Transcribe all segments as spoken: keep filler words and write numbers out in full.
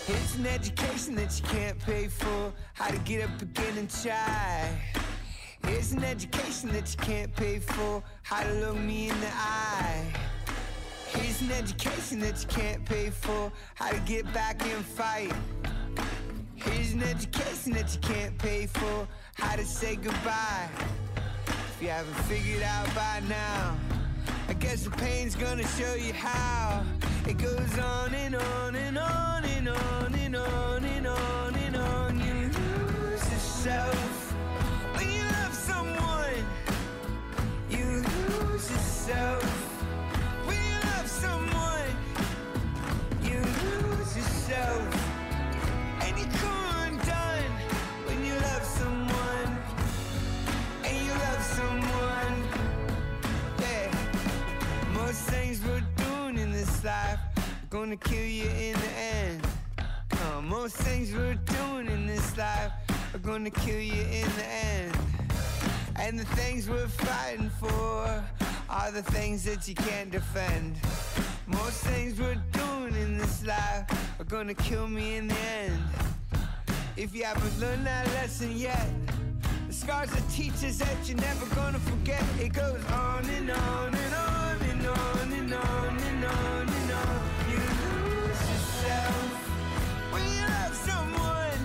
It's an education that you can't pay for. How to get up again and try. It's an education that you can't pay for. How to look me in the eye. It's an education that you can't pay for. How to get back and fight. Here's an education that you can't pay for. How to say goodbye. If you haven't figured out by now, I guess the pain's gonna show you how. It goes on and on and on and on and on and on and on. You lose yourself when you love someone. You lose yourself when you love someone. You lose yourself. And you come undone when you love someone. And you love someone. Yeah. Most things we're doing in this life are gonna kill you in the end. Uh, most things we're doing in this life are gonna kill you in the end. And the things we're fighting for are the things that you can't defend. Most things we're doing in this life are gonna kill me in the end. If you haven't learned that lesson yet, the scars are teachers that you're never gonna forget. It goes on and on and on and on and on and on and on. You lose yourself when you love someone.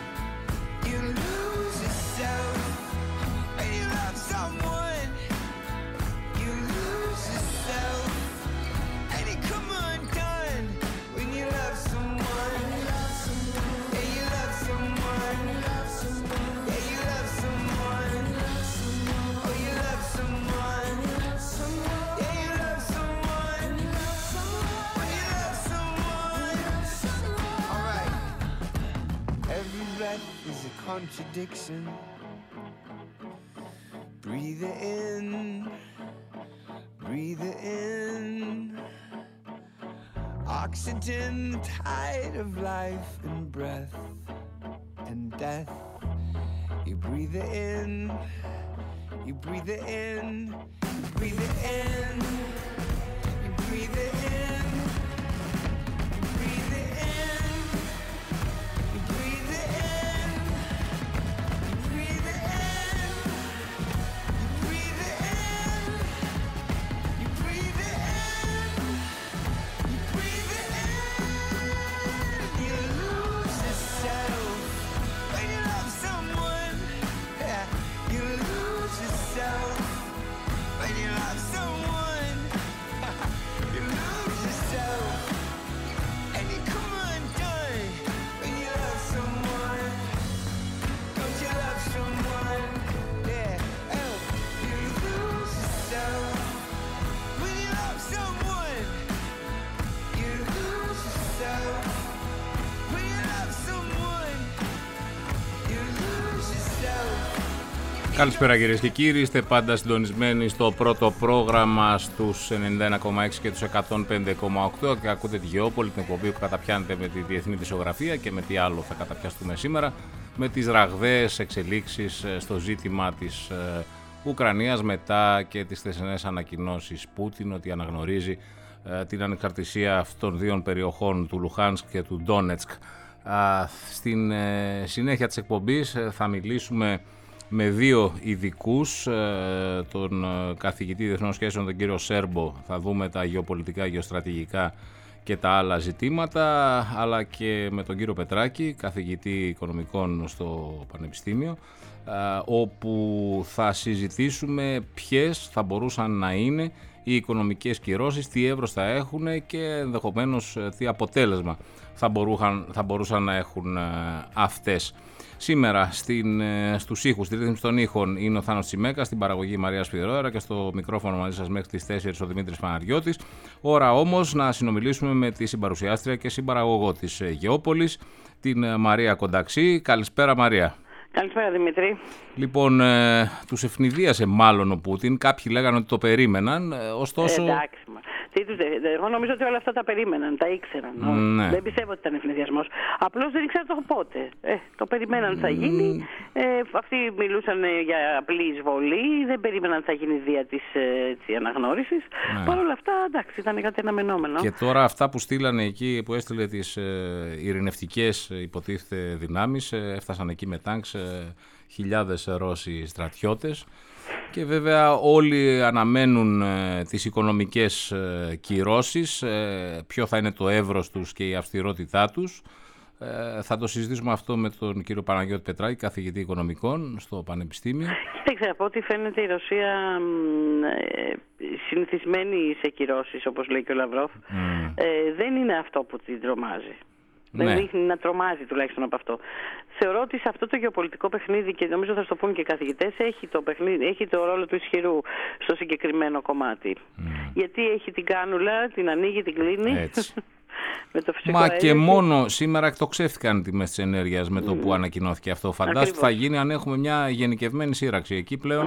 You lose yourself when you love someone. You lose yourself and you come undone when you love someone. Yeah, you love someone. Yeah, you love someone. Oh, you love someone. Yeah, you love someone. Oh, you love someone. All right. Every breath is a contradiction. Breathe it in. Breathe it in. Oxygen, the tide of life and breath and death. You breathe it in. You breathe it in. You breathe it in. You breathe it in. You breathe it in. You breathe it in. You breathe it in. You breathe it in. You breathe it in. You breathe it in. You lose yourself when you love someone. Yeah, you lose yourself when you love someone. You lose yourself and you come undone when you love someone. Don't you love someone? Yeah, oh, you lose yourself when you love someone. You lose yourself when you love someone. You lose yourself. Καλησπέρα κυρίες και κύριοι, είστε πάντα συντονισμένοι στο πρώτο πρόγραμμα στους ενενήντα ένα κόμμα έξι και τους εκατόν πέντε κόμμα οκτώ και ακούτε τη Γεώπολη, την εκπομπή που καταπιάνεται με τη διεθνή δισογραφία και με τι άλλο θα καταπιαστούμε σήμερα, με τις ραγδαίες εξελίξεις στο ζήτημα της ε, Ουκρανίας μετά και τις θεσινές ανακοινώσεις Πούτιν ότι αναγνωρίζει ε, την ανεξαρτησία αυτών των δύο περιοχών του Λουχάνσκ και του Ντόνετσκ. Α, στην ε, συνέχεια της εκπομπής ε, θα μιλήσουμε με δύο ειδικούς, τον καθηγητή διεθνών σχέσεων, τον κύριο Σέρμπο, θα δούμε τα γεωπολιτικά, γεωστρατηγικά και τα άλλα ζητήματα, αλλά και με τον κύριο Πετράκη, καθηγητή οικονομικών στο Πανεπιστήμιο, όπου θα συζητήσουμε ποιες θα μπορούσαν να είναι οι οικονομικές κυρώσεις, τι εύρος θα έχουν και ενδεχομένως τι αποτέλεσμα θα μπορούσαν, θα μπορούσαν να έχουν αυτές. Σήμερα στην, στους ήχους, στη ρύθμιση των ήχων είναι ο Θάνος Τσιμέκας, στην παραγωγή Μαρία Σπυρόερα και στο μικρόφωνο μαζί σας μέχρι τις τέσσερις ο Δημήτρης Παναριώτης. Ώρα όμως να συνομιλήσουμε με τη συμπαρουσιάστρια και συμπαραγωγό της Γεώπολης, την Μαρία Κονταξή. Καλησπέρα Μαρία. Καλησπέρα Δημήτρη. Λοιπόν, ε, τους ευνηδίασε μάλλον ο Πούτιν, κάποιοι λέγανε ότι το περίμεναν, ε, ωστόσο... Ε, εντάξει, Εγώ νομίζω ότι όλα αυτά τα περίμεναν, τα ήξεραν. Ναι. Δεν πιστεύω ότι ήταν ευνηδιασμός. Απλώς δεν ήξεραν το πότε. Ε, το περιμέναν ότι θα γίνει. Ε, αυτοί μιλούσαν για απλή εισβολή, δεν περίμεναν ότι θα γίνει δια της έτσι, αναγνώρισης. Ναι. Παρ' όλα αυτά, εντάξει, ήταν κάτι αναμενόμενο. Και τώρα αυτά που στείλανε εκεί, που έστειλε τις ε, ειρηνευτικές υποτίθεται δυνάμεις, ε, έφτασαν εκεί με τάγκς ε, χιλιάδες Ρώσοι στρατιώτες. Και βέβαια όλοι αναμένουν ε, τις οικονομικές ε, κυρώσεις, ε, ποιο θα είναι το εύρος τους και η αυστηρότητά τους. Ε, θα το συζητήσουμε αυτό με τον κύριο Παναγιώτη Πετράκη, καθηγητή οικονομικών στο Πανεπιστήμιο. Κοίταξε, από ό,τι φαίνεται η Ρωσία ε, συνηθισμένη σε κυρώσεις, όπως λέει και ο Λαυρόφ, mm. ε, δεν είναι αυτό που την τρομάζει. Δεν ναι. δείχνει να τρομάζει τουλάχιστον από αυτό. Θεωρώ ότι σε αυτό το γεωπολιτικό παιχνίδι, και νομίζω θα στο πούν και οι καθηγητές, έχει το, παιχνίδι, έχει το ρόλο του ισχυρού στο συγκεκριμένο κομμάτι. Mm. Γιατί έχει την κάνουλα, την ανοίγει, την κλείνει. Έτσι. Με το φυσικό Μα αέριο. Και μόνο σήμερα εκτοξεύτηκαν τιμές της ενέργειας με το mm. που ανακοινώθηκε αυτό. Φαντάζομαι τι θα γίνει αν έχουμε μια γενικευμένη σύραξη. Εκεί πλέον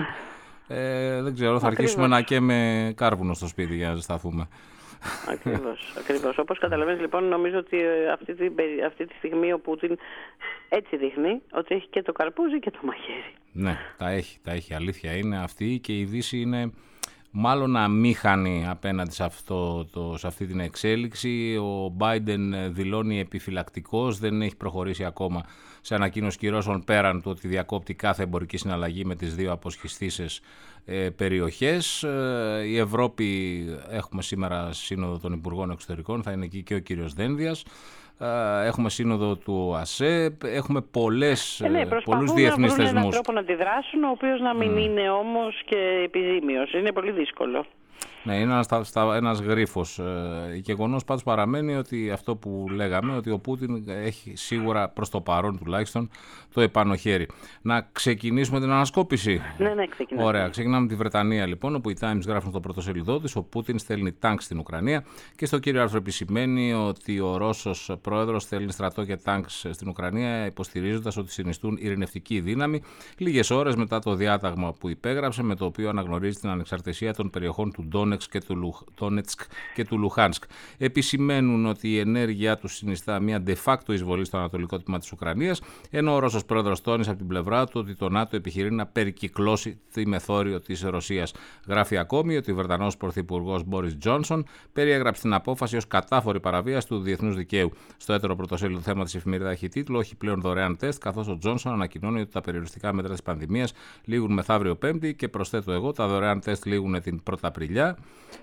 ε, δεν ξέρω, θα Ακριβώς. αρχίσουμε να καίμε κάρβουνο στο σπίτι για να ζεσταθούμε. Ακριβώς, ακριβώς. Όπως καταλαβαίνεις λοιπόν, νομίζω ότι αυτή τη, αυτή τη στιγμή ο Πούτιν έτσι δείχνει ότι έχει και το καρπούζι και το μαχαίρι. Ναι, τα έχει, τα έχει. Αλήθεια είναι αυτή, και η Δύση είναι μάλλον αμήχανη απέναντι σε, αυτό, το, σε αυτή την εξέλιξη. Ο Μπάιντεν δηλώνει επιφυλακτικός, δεν έχει προχωρήσει ακόμα σε ανακοίνωση κυρώσεων, πέραν του ότι διακόπτει κάθε εμπορική συναλλαγή με τις δύο αποσχιστήσεις ε, περιοχές. Ε, η Ευρώπη, έχουμε σήμερα σύνοδο των Υπουργών Εξωτερικών, θα είναι εκεί και ο κύριος Δένδιας. Έχουμε σύνοδο του ΑΣΕ, έχουμε πολλές, ε, ναι, πολλούς διεθνείς θεσμούς. Έναν τρόπο να αντιδράσουν, ο οποίος να μην mm. είναι όμως και επιζήμιος. Είναι πολύ δύσκολο. Ναι, είναι ένας, ένας γρίφος. Ε, γεγονός πάντως παραμένει ότι αυτό που λέγαμε, ότι ο Πούτιν έχει σίγουρα προς το παρόν τουλάχιστον το επάνω χέρι. Να ξεκινήσουμε την ανασκόπηση. Ναι, ναι, ξεκινάμε. Ωραία, ξεκινάμε με τη Βρετανία λοιπόν, όπου οι Times γράφουν στο πρωτοσέλιδό της: ο Πούτιν στέλνει τάγκ στην Ουκρανία, και στο κύριο άρθρο επισημαίνει ότι ο Ρώσος πρόεδρος στέλνει στρατό και τάγκ στην Ουκρανία, υποστηρίζοντας ότι συνιστούν ειρηνευτική δύναμη, λίγες ώρες μετά το διάταγμα που υπέγραψε, με το οποίο αναγνωρίζει την ανεξαρτησία των περιοχών του Ντόνετσκ και του, Λουχ, και του Λουχάνσκ. Επισημαίνουν ότι η ενέργειά του συνιστά μια de facto εισβολή στο ανατολικό τμήμα της Ουκρανίας, ενώ ο Ρώσος πρόεδρος τόνισε από την πλευρά του ότι το ΝΑΤΟ επιχειρεί να περικυκλώσει τη μεθόριο της Ρωσίας. Γράφει ακόμη ότι ο Βρετανός πρωθυπουργός Μπόρις Τζόνσον περιέγραψε την απόφαση ως κατάφορη παραβίαση του διεθνούς δικαίου. Στο έτερο πρωτοσέλιδο θέμα της εφημερίδα έχει τίτλο «Όχι πλέον δωρεάν τεστ», καθώς ο Τζόνσον ανακοινώνει ότι τα περιοριστικά μέτρα της πανδημίας λήγουν μεθαύριο Πέμπτη, και προσθέτω εγώ, τα δωρεάν τεστ λήγουν την πρώτη Απριλιά.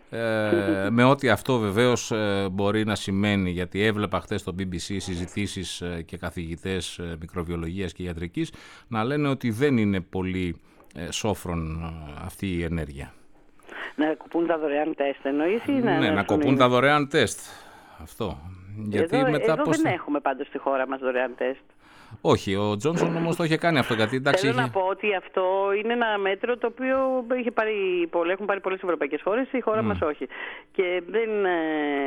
Ε, με ό,τι αυτό βεβαίως ε, μπορεί να σημαίνει, γιατί έβλεπα χτες στο μπι μπι σι συζητήσεις ε, και καθηγητές ε, μικροβιολογίας και ιατρικής να λένε ότι δεν είναι πολύ ε, σόφρον ε, αυτή η ενέργεια. Να κοπούν τα δωρεάν τεστ εννοείς ή να... Ναι, να κοπούν είναι... τα δωρεάν τεστ. Αυτό. Γιατί εδώ μετά εδώ πώς... δεν έχουμε πάντως στη χώρα μας δωρεάν τεστ. Όχι, ο Τζόνσον όμως το είχε κάνει αυτό. Γιατί, εντάξει, Θέλω είχε... να πω ότι αυτό είναι ένα μέτρο το οποίο είχε πάρει, έχουν πάρει πολλές ευρωπαϊκές χώρες, η χώρα mm. μας όχι. Και δεν, ε,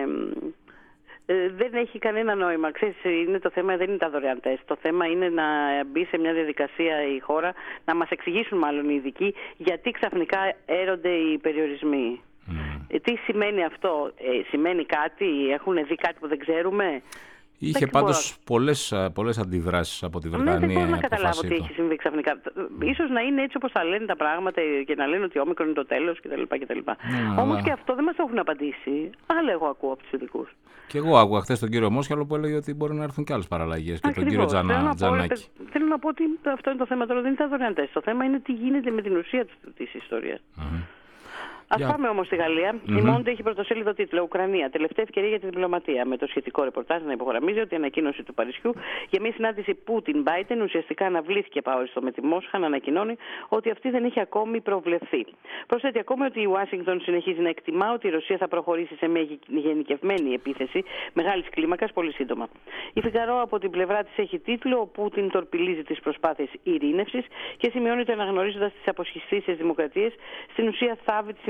ε, δεν έχει κανένα νόημα. Ξέρεις, είναι το θέμα δεν είναι τα δωρεάν τεστ. Το θέμα είναι να μπει σε μια διαδικασία η χώρα, να μας εξηγήσουν μάλλον οι ειδικοί γιατί ξαφνικά έρονται οι περιορισμοί. Mm. Ε, τι σημαίνει αυτό, ε, σημαίνει κάτι, έχουν δει κάτι που δεν ξέρουμε. Είχε δεν πάντως μπορώ... πολλές, πολλές αντιδράσεις από τη Βρετανία. Ναι, δεν μπορώ να καταλάβω τι έχει συμβεί ξαφνικά. Ίσως να είναι έτσι όπως τα λένε τα πράγματα και να λένε ότι ο όμικρον είναι το τέλος κτλ. Mm, Όμως αλλά... και αυτό δεν μας το έχουν απαντήσει. Άλλα εγώ ακούω από τους ειδικούς. Και εγώ άκουγα χθες τον κύριο Μόσχαλο που έλεγε ότι μπορεί να έρθουν και άλλες παραλλαγές. Και τον κύριο Τζανα... Τζανάκη. Θέλω να πω ότι αυτό είναι το θέμα τώρα. Δεν είναι τα δωρεάν τεστ. Το θέμα είναι τι γίνεται με την ουσία της ιστορίας. Mm-hmm. Ας yeah. πάμε όμως στη Γαλλία. Mm-hmm. Η Monde έχει πρωτοσέλιδο τίτλο «Ουκρανία. Τελευταία ευκαιρία για τη διπλωματία». Με το σχετικό ρεπορτάζ να υπογραμμίζει ότι η ανακοίνωση του Παρισιού για μια συνάντηση Πούτιν-Μπάιντεν ουσιαστικά αναβλήθηκε επαόριστο με τη Μόσχα να ανακοινώνει ότι αυτή δεν έχει ακόμη προβλεφθεί. Προσθέτει ακόμη ότι η Ουάσιγκτον συνεχίζει να εκτιμά ότι η Ρωσία θα προχωρήσει σε μια γενικευμένη επίθεση μεγάλης κλίμακας πολύ σύντομα. Η Φιγκαρό από την πλευρά της έχει τίτλο «Ο Πούτιν τορπιλίζει τις προσπάθειες ειρήνευσης» και σημειώνει ότι αναγνωρίζοντας τις αποσχιστήσεις δημοκρατίες στην ουσία θάβει τη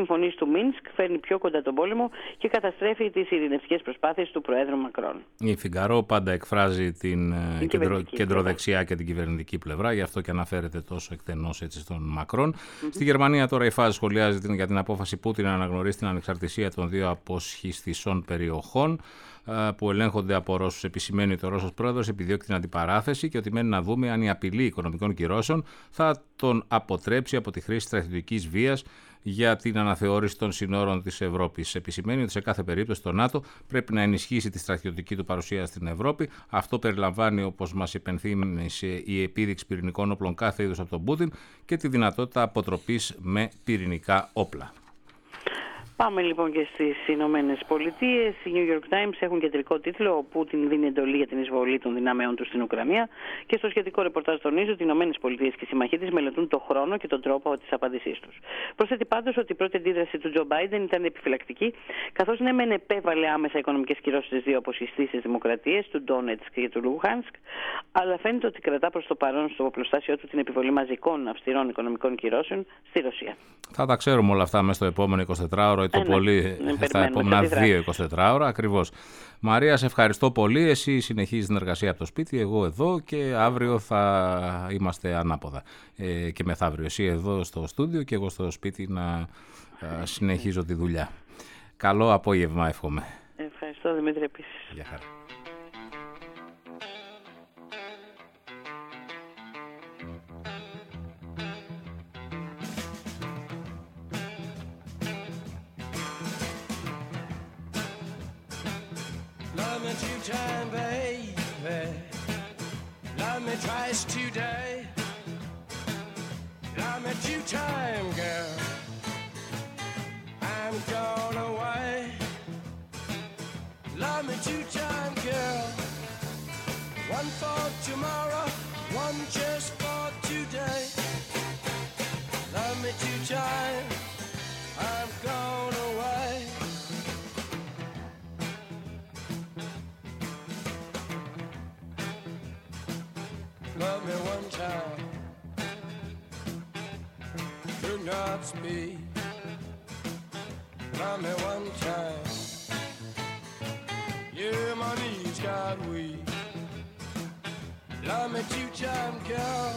συμφωνίες του Μίνσκ, φέρνει πιο κοντά τον πόλεμο και καταστρέφει τις ειρηνευτικές προσπάθειες του Προέδρου Μακρόν. Η Φιγκαρό πάντα εκφράζει την κεντρο, κεντροδεξιά και την κυβερνητική πλευρά, γι' αυτό και αναφέρεται τόσο εκτενώς έτσι στον Μακρόν. Mm-hmm. Στη Γερμανία τώρα η ΦΑΖ σχολιάζει για την απόφαση Πούτιν να αναγνωρίσει την ανεξαρτησία των δύο αποσχιστησών περιοχών που ελέγχονται από Ρώσους. Επισημαίνει ότι ο Ρώσος πρόεδρος επιδιώκει την αντιπαράθεση και ότι μένει να δούμε αν η απειλή οικονομικών κυρώσεων θα τον αποτρέψει από τη χρήση στρατιωτικής βίας για την αναθεώρηση των συνόρων της Ευρώπης. Επισημαίνει ότι σε κάθε περίπτωση το ΝΑΤΟ πρέπει να ενισχύσει τη στρατιωτική του παρουσία στην Ευρώπη. Αυτό περιλαμβάνει, όπως μας υπενθύμισε, η επίδειξη πυρηνικών όπλων κάθε είδους από τον Πούτιν και τη δυνατότητα αποτροπής με πυρηνικά όπλα. Πάμε λοιπόν και στις Ηνωμένες Πολιτείες. Οι New York Times έχουν κεντρικό τίτλο «Ο Πούτιν δίνει εντολή για την εισβολή των δυνάμεων του στην Ουκρανία» και στο σχετικό ρεπορτάζ τονίζει ότι οι Ηνωμένες Πολιτείες και οι συμμαχοί της μελετούν το χρόνο και τον τρόπο της απάντησής τους. Προσθέτει πάντως ότι η πρώτη αντίδραση του Τζο Μπάιντεν ήταν επιφυλακτική, καθώς ναι μεν επέβαλε άμεσα οικονομικές κυρώσεις στις δύο αποσχιστήσεις δημοκρατίες, του Ντόνετσκ και του Λουγάνσκ, αλλά φαίνεται ότι κρατά προς το παρόν στο οπλοστάσιο του την επιβολή μαζικών αυστηρών οικονομικών κυρώσεων στη Ρωσία. Θα τα ξέρουμε όλα αυτά μέσα στο επόμενο εικοσιτετράωρο ή το ε, πολύ ναι, στα επόμενα δύο εικοσιτετράωρα. Ακριβώς. Μαρία, σε ευχαριστώ πολύ. Εσύ συνεχίζεις την εργασία από το σπίτι, εγώ εδώ και αύριο θα είμαστε ανάποδα. Ε, και μεθαύριο εσύ εδώ στο στούντιο και εγώ στο σπίτι να ε, συνεχίζω τη δουλειά. Καλό απόγευμα εύχομαι. Ευχαριστώ Δημήτρη επίσης. Γεια χαρά. Love me two time, baby. Love me twice today. Love me two time, girl. I'm gone away. Love me two time, girl. One for tomorrow, one just for today. Love me two time, I'm gone away. Love me one time, do not speak. Love me one time, yeah, my knees got weak. Love me two time, girl.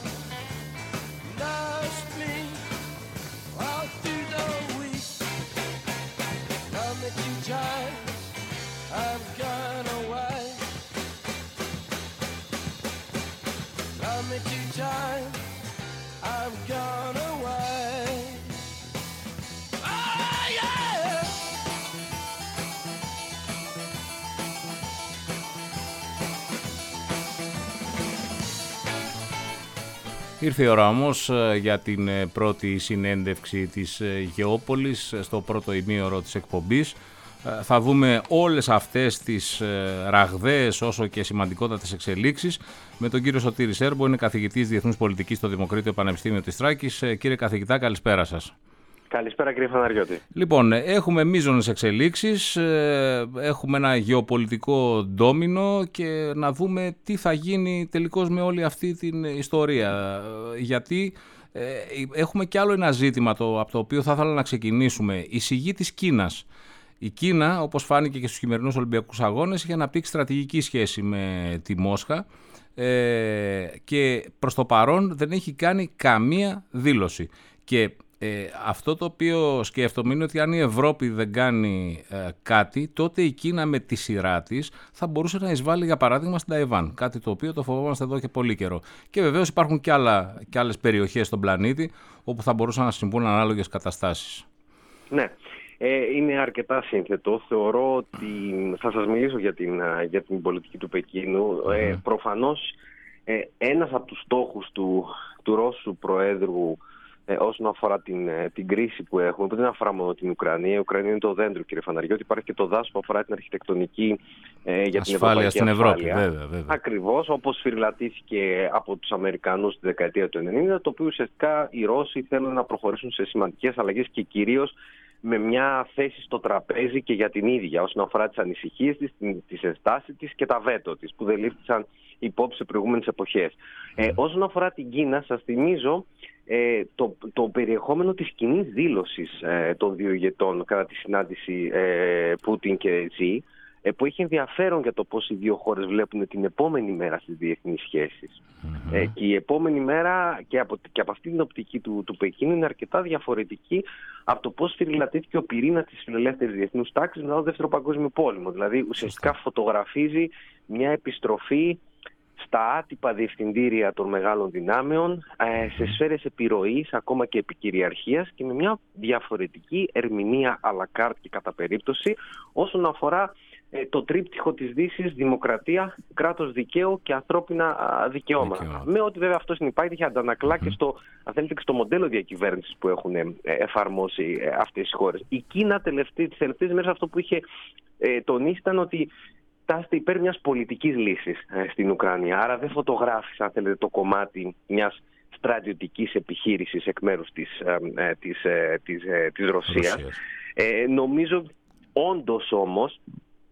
Last me all through the week. Love me two times, I've gone away. Love me two times, I've gone away. Oh, yeah! Ήρθε η ώρα όμως για την πρώτη συνέντευξη της Γεώπολης στο πρώτο ημίωρο της εκπομπής. Θα δούμε όλες αυτές τις ραγδαίες όσο και σημαντικότατες εξελίξεις με τον κύριο Σωτήρη Σέρμπο, είναι καθηγητής Διεθνούς Πολιτικής στο Δημοκρίτιο Πανεπιστήμιο της Θράκης. Κύριε καθηγητά, καλησπέρα σας. Καλησπέρα κύριε Φαναριώτη. Λοιπόν, έχουμε μείζονες εξελίξεις, έχουμε ένα γεωπολιτικό ντόμινο και να δούμε τι θα γίνει τελικώς με όλη αυτή την ιστορία. Γιατί ε, έχουμε κι άλλο ένα ζήτημα το, από το οποίο θα ήθελα να ξεκινήσουμε. Η σιγή της Κίνας. Η Κίνα, όπως φάνηκε και στους χειμερινούς Ολυμπιακούς Αγώνες, είχε αναπτύξει στρατηγική σχέση με τη Μόσχα ε, και προς το παρόν δεν έχει κάνει καμία δήλωση. Και ε, αυτό το οποίο σκέφτομαι είναι ότι αν η Ευρώπη δεν κάνει ε, κάτι, τότε η Κίνα με τη σειρά της θα μπορούσε να εισβάλλει για παράδειγμα στην Ταϊβάν, κάτι το οποίο το φοβόμαστε εδώ και πολύ καιρό. Και βεβαίως υπάρχουν και, άλλα, και άλλες περιοχές στον πλανήτη όπου θα μπορούσαν να συμβούν ανάλογες καταστάσεις. Ναι. Ε, είναι αρκετά σύνθετο. Θεωρώ ότι θα σας μιλήσω για την, για την πολιτική του Πεκίνου. Mm. Ε, προφανώς ε, ένας από τους στόχους του, του Ρώσου Προέδρου ε, όσον αφορά την, την κρίση που έχουμε, που δεν αφορά μόνο την Ουκρανία. Η Ουκρανία είναι το δέντρο, κύριε Φαναριώτη. Υπάρχει και το δάσο που αφορά την αρχιτεκτονική ε, για την ασφάλεια στην Ευρώπη. Ασφάλεια. Βέβαια, βέβαια. Ακριβώς, όπως σφυριλατήθηκε από τους Αμερικανούς στη δεκαετία του ενενήντα, το οποίο ουσιαστικά οι Ρώσοι θέλουν να προχωρήσουν σε σημαντικές αλλαγές και κυρίως με μια θέση στο τραπέζι και για την ίδια όσον αφορά τις ανησυχίες της, τις ενστάσεις της και τα βέτο της που δεν λήφθησαν υπόψη σε προηγούμενες εποχές. Ε, όσον αφορά την Κίνα, σας θυμίζω ε, το, το περιεχόμενο της κοινής δήλωσης ε, των δύο ηγετών κατά τη συνάντηση ε, Πούτιν και Ζι, ε, που έχει ενδιαφέρον για το πώς οι δύο χώρες βλέπουν την επόμενη μέρα στις διεθνείς σχέσεις. Mm-hmm. Ε, και η επόμενη μέρα και από, και από αυτή την οπτική του, του Πεκίνου είναι αρκετά διαφορετική από το πώς φυριλατήθηκε ο πυρήνας της φιλελεύθερης διεθνούς τάξης μετά το Δεύτερο Παγκόσμιο Πόλεμο. Δηλαδή ουσιαστικά φωτογραφίζει μια επιστροφή στα άτυπα διευθυντήρια των μεγάλων δυνάμεων, σε σφαίρες επιρροής, ακόμα και επικυριαρχίας, και με μια διαφορετική ερμηνεία à la carte και κατά περίπτωση όσον αφορά το τρίπτυχο της Δύσης: δημοκρατία, κράτος δικαίου και ανθρώπινα δικαιώματα. Δικαιώμα. Με ό,τι βέβαια αυτό συνυπάρχει και αντανακλά mm-hmm. και στο, αν θέλετε, και στο μοντέλο διακυβέρνησης που έχουν εφαρμόσει αυτές οι χώρες. Η Κίνα τελευταί, τις τελευταίες μέρες αυτό που είχε ε, τονίσει ήταν ότι τάσσεται υπέρ μιας πολιτικής λύσης ε, στην Ουκρανία. Άρα δεν φωτογράφησε, αν θέλετε, το κομμάτι μιας στρατιωτικής επιχείρησης εκ μέρους της, ε, της, ε, της, ε, της Ρωσίας. Ε, νομίζω όντως όμως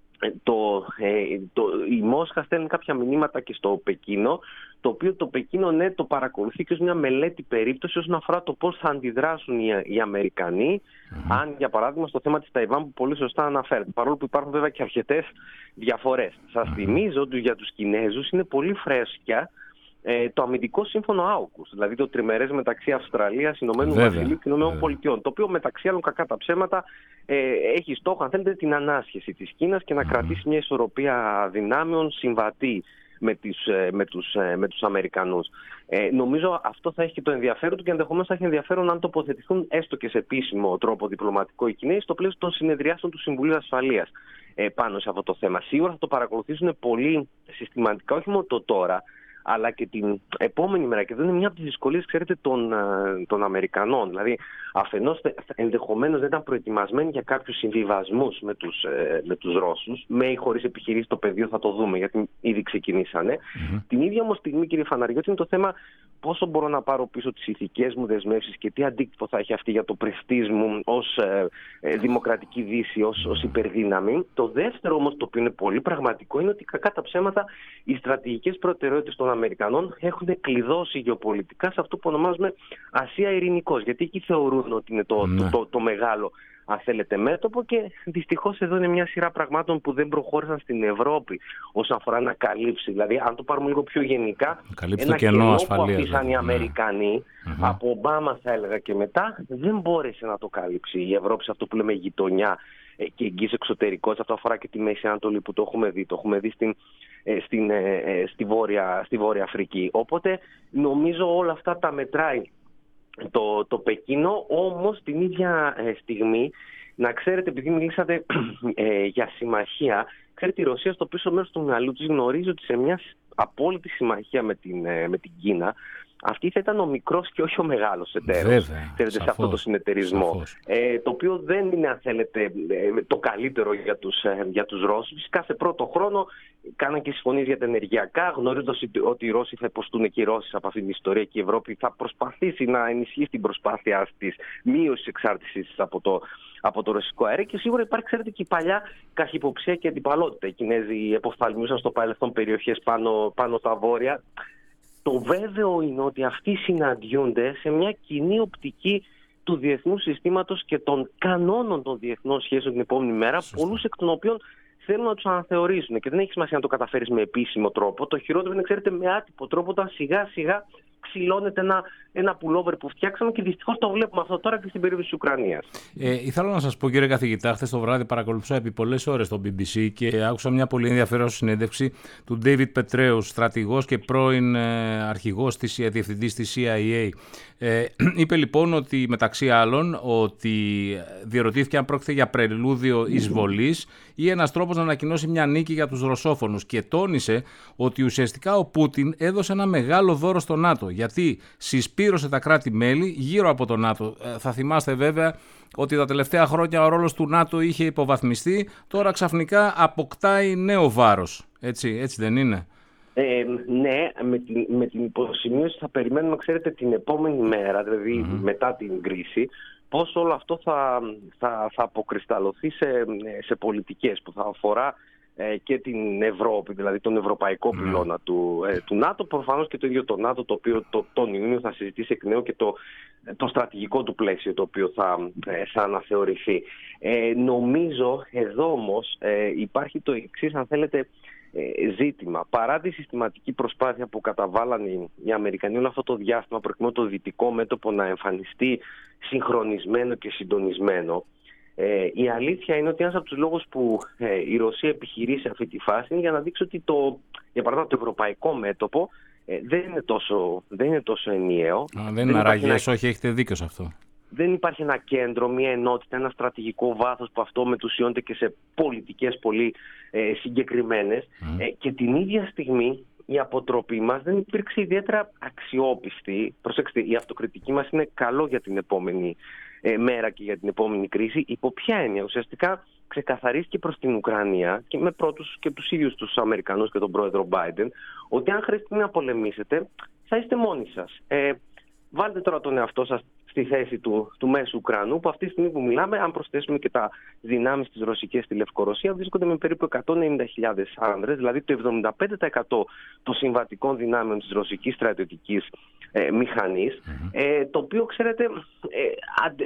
Το, ε, το, η Μόσχα στέλνει κάποια μηνύματα και στο Πεκίνο, το οποίο το Πεκίνο ναι, το παρακολουθεί και ως μια μελέτη περίπτωση όσον αφορά το πώς θα αντιδράσουν οι, οι Αμερικανοί, mm-hmm. αν για παράδειγμα στο θέμα της Ταϊβάν που πολύ σωστά αναφέρεται, παρόλο που υπάρχουν βέβαια και αρκετές διαφορές. Mm-hmm. Σας θυμίζω ότι για τους Κινέζους είναι πολύ φρέσκια ε, το αμυντικό σύμφωνο άουκους, δηλαδή το τριμερές μεταξύ Αυστραλίας, Ηνωμένου Βασιλείου και Ηνωμένων Πολιτειών, το οποίο μεταξύ άλλων, κακά τα ψέματα, ε, έχει στόχο, αν θέλετε, την ανάσχεση της Κίνας και να mm. κρατήσει μια ισορροπία δυνάμεων συμβατή με, τις, με, τους, με τους Αμερικανούς. Ε, νομίζω αυτό θα έχει και το ενδιαφέρον του και ενδεχομένως θα έχει ενδιαφέρον αν τοποθετηθούν έστω και σε επίσημο τρόπο διπλωματικό οι Κινέζοι στο πλαίσιο των συνεδριάσεων του Συμβουλίου Ασφαλείας ε, πάνω σε αυτό το θέμα. Σίγουρα θα το παρακολουθήσουν πολύ συστηματικά, όχι μόνο το τώρα, αλλά και την επόμενη μέρα. Και εδώ είναι μια από τις δυσκολίες, ξέρετε, των, των Αμερικανών. Δηλαδή, αφενός ενδεχομένως δεν ήταν προετοιμασμένοι για κάποιους συμβιβασμούς με τους, με τους Ρώσους, με ή χωρίς επιχειρήσεις στο πεδίο, θα το δούμε, γιατί ήδη ξεκινήσανε. Mm-hmm. Την ίδια όμως στιγμή, κύριε Φαναριώτη, είναι το θέμα πόσο μπορώ να πάρω πίσω τις ηθικές μου δεσμεύσεις και τι αντίκτυπο θα έχει αυτή για το πρεστίζ μου ως ε, ε, δημοκρατική Δύση, ως, ως υπερδύναμη. Το δεύτερο όμως, το οποίο είναι πολύ πραγματικό, είναι ότι κακά τα ψέματα οι στρατηγικές προτεραιότητες των Αμερικανών έχουν κλειδώσει γεωπολιτικά σε αυτό που ονομάζουμε Ασία Ειρηνικός. Γιατί εκεί θεωρούν ότι είναι το, ναι. το, το, το μεγάλο, αν θέλετε, μέτωπο, και δυστυχώς εδώ είναι μια σειρά πραγμάτων που δεν προχώρησαν στην Ευρώπη όσον αφορά να καλύψει. Δηλαδή, αν το πάρουμε λίγο πιο γενικά, καλύψει ένα το κενό, κενό ασφαλείας, που αφήσαν δηλαδή. οι Αμερικανοί, mm-hmm. από Ομπάμα θα έλεγα και μετά, δεν μπόρεσε να το καλύψει η Ευρώπη σε αυτό που λέμε γειτονιά και εγγύς εξωτερικός. Αυτό αφορά και τη Μέση Ανατολή που το έχουμε δει. Το έχουμε δει στην, στην, στη, Βόρεια, στη Βόρεια Αφρική. Οπότε νομίζω όλα αυτά τα μετράει το, το Πεκίνο. Όμως την ίδια στιγμή, να ξέρετε, επειδή μιλήσατε ε, για συμμαχία, ξέρετε, η Ρωσία στο πίσω μέρος του μυαλού της γνωρίζει ότι σε μια απόλυτη συμμαχία με την, με την Κίνα, αυτή θα ήταν ο μικρός και όχι ο μεγάλος εταίρος, ξέρετε, σε αυτό το συνεταιρισμό. Ε, το οποίο δεν είναι, αν θέλετε, το καλύτερο για τους, για τους Ρώσους. Φυσικά σε πρώτο χρόνο κάναν και συμφωνίες για τα ενεργειακά, γνωρίζοντας ότι οι Ρώσοι θα υποστούν κυρώσεις από αυτή την ιστορία και η Ευρώπη θα προσπαθήσει να ενισχύσει την προσπάθειά της μείωσης εξάρτησης από το, από το ρωσικό αέριο. Και σίγουρα υπάρχει, ξέρετε, και η παλιά καχυποψία και αντιπαλότητα. Οι Κινέζοι εποφθαλμιούσαν στο παρελθόν περιοχές πάνω, πάνω τα βόρεια. Το βέβαιο είναι ότι αυτοί συναντιούνται σε μια κοινή οπτική του διεθνούς συστήματος και των κανόνων των διεθνών σχέσεων την επόμενη μέρα, πολλούς εκ των οποίων θέλουν να τους αναθεωρήσουν. Και δεν έχει σημασία να το καταφέρεις με επίσημο τρόπο. Το χειρότερο είναι, ξέρετε, με άτυπο τρόπο, όταν σιγά σιγά ξυλώνεται ένα, ένα πουλόβερ που φτιάξαμε, και δυστυχώς το βλέπουμε αυτό τώρα και στην περίπτωση της Ουκρανίας. Ε, ήθελα να σας πω, κύριε καθηγητά, χθες το βράδυ παρακολουθούσα επί πολλές ώρες το μπι μπι σι και άκουσα μια πολύ ενδιαφέρουσα συνέντευξη του David Petraeus, στρατηγός και πρώην ε, αρχηγός της, διευθυντής της σι άι έι. Ε, είπε λοιπόν ότι, μεταξύ άλλων, ότι διερωτήθηκε αν πρόκειται για πρελούδιο εισβολής ή ένας τρόπος να ανακοινώσει μια νίκη για τους ρωσόφωνους, και τόνισε ότι ουσιαστικά ο Πούτιν έδωσε ένα μεγάλο δώρο στο ΝΑΤΟ, γιατί συσπήρωσε τα κράτη-μέλη γύρω από το ΝΑΤΟ. Ε, θα θυμάστε βέβαια ότι τα τελευταία χρόνια ο ρόλος του ΝΑΤΟ είχε υποβαθμιστεί, τώρα ξαφνικά αποκτάει νέο βάρος. Έτσι, έτσι δεν είναι? Ε, ναι, με την, με την υποσημείωση θα περιμένουμε, ξέρετε, την επόμενη μέρα, δηλαδή mm-hmm. μετά την κρίση, πώς όλο αυτό θα, θα, θα αποκρισταλωθεί σε, σε πολιτικές που θα αφορά και την Ευρώπη, δηλαδή τον ευρωπαϊκό πυλώνα του, του ΝΑΤΟ, προφανώς και το ίδιο το ΝΑΤΟ, το οποίο το, τον Ιούνιο θα συζητήσει εκ νέου και το, το στρατηγικό του πλαίσιο, το οποίο θα, θα αναθεωρηθεί. Ε, νομίζω εδώ όμως ε, υπάρχει το εξής, αν θέλετε, ε, ζήτημα. Παρά τη συστηματική προσπάθεια που καταβάλαν οι, οι Αμερικανοί όλο αυτό το διάστημα προκειμένου το δυτικό μέτωπο να εμφανιστεί συγχρονισμένο και συντονισμένο, Ε, η αλήθεια είναι ότι ένας από τους λόγους που ε, η Ρωσία επιχειρεί σε αυτή τη φάση είναι για να δείξει ότι το, για παράδειγμα, το ευρωπαϊκό μέτωπο ε, δεν, είναι τόσο, δεν είναι τόσο ενιαίο. Α, δεν είναι αραγές, ένα... όχι, έχετε δίκιο σε αυτό. Δεν υπάρχει ένα κέντρο, μια ενότητα, ένα στρατηγικό βάθος που αυτό μετουσιώνεται και σε πολιτικές πολύ ε, συγκεκριμένες. Mm. Ε, και την ίδια στιγμή η αποτροπή μας δεν υπήρξε ιδιαίτερα αξιόπιστη. Προσέξτε, η αυτοκριτική μας είναι καλό για την επόμενη ε, μέρα και για την επόμενη κρίση. Υπό ποια έννοια? Ουσιαστικά ξεκαθαρίστηκε προς την Ουκρανία και με πρώτους και τους ίδιους τους Αμερικανούς και τον πρόεδρο Biden ότι αν χρειαστεί να πολεμήσετε θα είστε μόνοι σας. Ε, βάλτε τώρα τον εαυτό σας στη θέση του, του μέσου Ουκρανού, που αυτή τη στιγμή που μιλάμε, αν προσθέσουμε και τα δυνάμεις της ρωσικής στη Λευκορωσία, βρίσκονται με περίπου εκατόν ενενήντα χιλιάδες άνδρες, δηλαδή το εβδομήντα πέντε τοις εκατό των συμβατικών δυνάμεων της ρωσικής στρατιωτικής ε, μηχανής, mm-hmm. ε, το οποίο, ξέρετε, ε, αντε,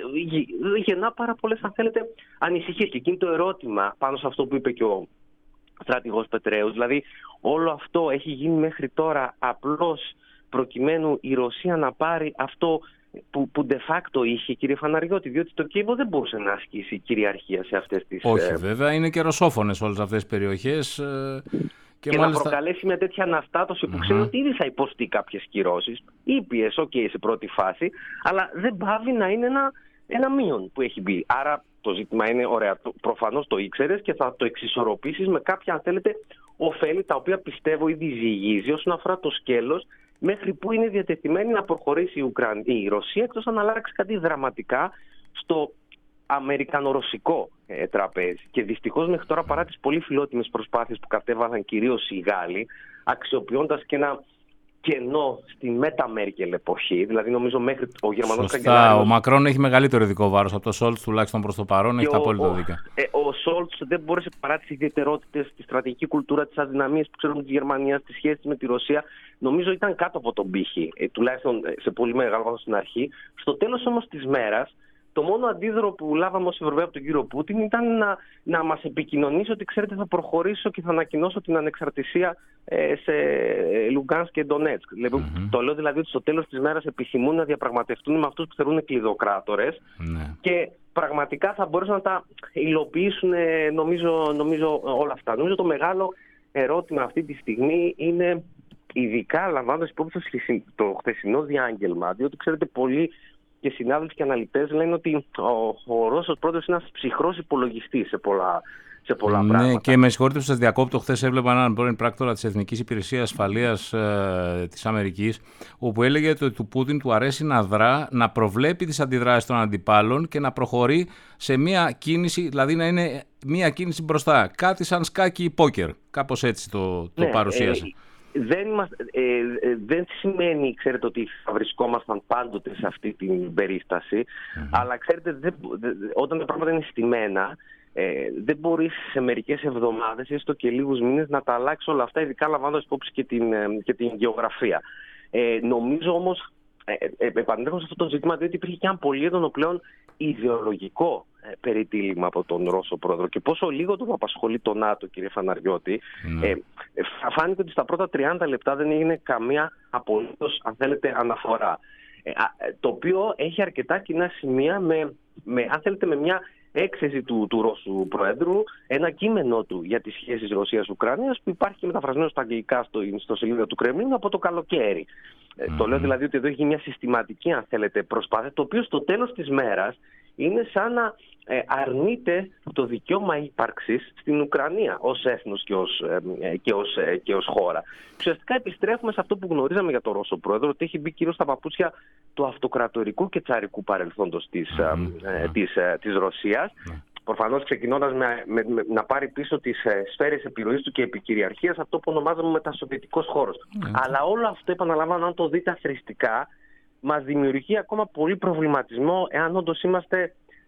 γεννά πάρα πολλές, αν θέλετε, ανησυχίες. Και εκείνη το ερώτημα πάνω σε αυτό που είπε και ο στρατηγός Πετρέους, δηλαδή όλο αυτό έχει γίνει μέχρι τώρα απλώς προκειμένου η Ρωσία να πάρει αυτό που, που de facto είχε, κύριε Φαναριώτη, διότι το Κίεβο δεν μπορούσε να ασκήσει κυριαρχία σε αυτές τις... Όχι, ε... βέβαια, είναι και ρωσόφωνες όλες αυτές τις περιοχές. Ε... Και, και μάλιστα... να προκαλέσει μια τέτοια αναστάτωση που mm-hmm. ξέρει ότι ήδη θα υποστεί κάποιες κυρώσεις, ήπιες, οκ, okay, σε πρώτη φάση, αλλά δεν πάβει να είναι ένα, ένα μείον που έχει μπει. Άρα το ζήτημα είναι, ωραία, προφανώς το ήξερες και θα το εξισορροπήσεις με κάποια, αν θέλετε, ωφέλη, τα οποία πιστεύω ήδη ζυγίζει όσον αφορά το σκέλος μέχρι που είναι διατεθειμένη να προχωρήσει η, Ουκραν... η Ρωσία, εκτός αν αλλάξει κάτι δραματικά στο αμερικανο-ρωσικό ε, τραπέζι. Και δυστυχώς μέχρι τώρα, παρά τις πολύ φιλότιμες προσπάθειες που κατέβαλαν κυρίως οι Γάλλοι, αξιοποιώντας και ένα κενό στη μετα Μέρκελ εποχή, δηλαδή νομίζω μέχρι ο Γερμανός καγκελάριος... Ο Μακρόν έχει μεγαλύτερο ειδικό βάρος από το Σόλτς, τουλάχιστον προς το παρόν, έχει τα απόλυτο δίκιο. Ε, ο Σόλτς δεν μπόρεσε, παρά τις ιδιαιτερότητες, τη στρατηγική κουλτούρα, τις αδυναμίες που ξέρουμε της Γερμανίας, τις σχέσεις με τη Ρωσία, νομίζω ήταν κάτω από τον πύχη, ε, τουλάχιστον σε πολύ μεγάλο βάθος στην αρχή. Στο τέλος όμως της μέρας, το μόνο αντίδωρο που λάβαμε ως Ευρωπαίοι από τον κύριο Πούτιν ήταν να, να μας επικοινωνήσει ότι, ξέρετε, θα προχωρήσω και θα ανακοινώσω την ανεξαρτησία ε, σε Λουγκάνσκ και Ντονέτσκ. Mm-hmm. Το λέω δηλαδή ότι στο τέλος της μέρας επιθυμούν να διαπραγματευτούν με αυτούς που θεωρούν κλειδοκράτορες mm-hmm. και πραγματικά θα μπορούσαν να τα υλοποιήσουν, νομίζω, νομίζω όλα αυτά. Νομίζω το μεγάλο ερώτημα αυτή τη στιγμή είναι, ειδικά λαμβάνοντας υπόψη το χθεσινό διάγγελμα, διότι ξέρετε πολλοί και συνάδελφοι και αναλυτές λένε ότι ο, ο Ρώσος πρόεδρος είναι ένας ψυχρός υπολογιστής σε πολλά, σε πολλά ναι, πράγματα. Και με συγχωρείτε που σας διακόπτω, χθες έβλεπα έναν πρώην πράκτορα της Εθνικής Υπηρεσίας Ασφαλείας ε, της Αμερικής, όπου έλεγε ότι του Πούτιν του αρέσει να δρά, να προβλέπει τις αντιδράσεις των αντιπάλων και να προχωρεί σε μια κίνηση, δηλαδή να είναι μια κίνηση μπροστά. Κάτι σαν σκάκι πόκερ, κάπως έτσι το, το ναι, παρουσίασε. Ε, Δεν, είμαστε, ε, ε, δεν σημαίνει, ξέρετε, ότι θα βρισκόμασταν πάντοτε σε αυτή την περίσταση, mm-hmm. αλλά ξέρετε, δεν, δε, όταν τα πράγματα είναι στημένα, ε, δεν μπορείς σε μερικές εβδομάδες, έστω και λίγους μήνες, να τα αλλάξει όλα αυτά, ειδικά λαμβάνοντας υπόψη και την, ε, και την γεωγραφία. Ε, νομίζω όμως, ε, ε, επανέρχομαι σε αυτό το ζήτημα, διότι υπήρχε και ένα πολύ έντονο πλέον ιδεολογικό ε, περιτύλιγμα από τον Ρώσο πρόεδρο και πόσο λίγο τον απασχολεί το ΝΑΤΟ, κύριε Φαναριώτη. Mm. Ε, φάνηκε ότι στα πρώτα τριάντα λεπτά δεν έγινε καμία απολύτως, αν θέλετε, αναφορά. Ε, το οποίο έχει αρκετά κοινά σημεία με, με, αν θέλετε, με μια έκθεση του, του Ρώσου Προέδρου, ένα κείμενο του για τις σχέσεις Ρωσίας-Ουκρανίας που υπάρχει και μεταφρασμένο στα αγγλικά στο, στο σελίδα του Κρεμλίνου από το καλοκαίρι. Mm-hmm. Το λέω δηλαδή ότι εδώ έχει μια συστηματική, αν θέλετε, προσπάθεια, το οποίο στο τέλος της μέρας είναι σαν να ε, αρνείται το δικαίωμα ύπαρξης στην Ουκρανία ως έθνος και ως, ε, και ως, ε, και ως χώρα. Ουσιαστικά επιστρέφουμε σε αυτό που γνωρίζαμε για τον Ρώσο Πρόεδρο, ότι έχει μπει κυρίως στα παπούτσια του αυτοκρατορικού και τσαρικού παρελθόντος της, mm-hmm. ε, της, ε, της Ρωσίας. Mm-hmm. Προφανώς ξεκινώντας με, με, με, να πάρει πίσω τις ε, σφαίρες επιρροής του και επικυριαρχίας, αυτό που ονομάζαμε μετασοβιετικός χώρος. Mm-hmm. Αλλά όλο αυτό, επαναλαμβάνω, αν το δείτε αθροιστικά, μας δημιουργεί ακόμα πολύ προβληματισμό εάν όντως είμαστε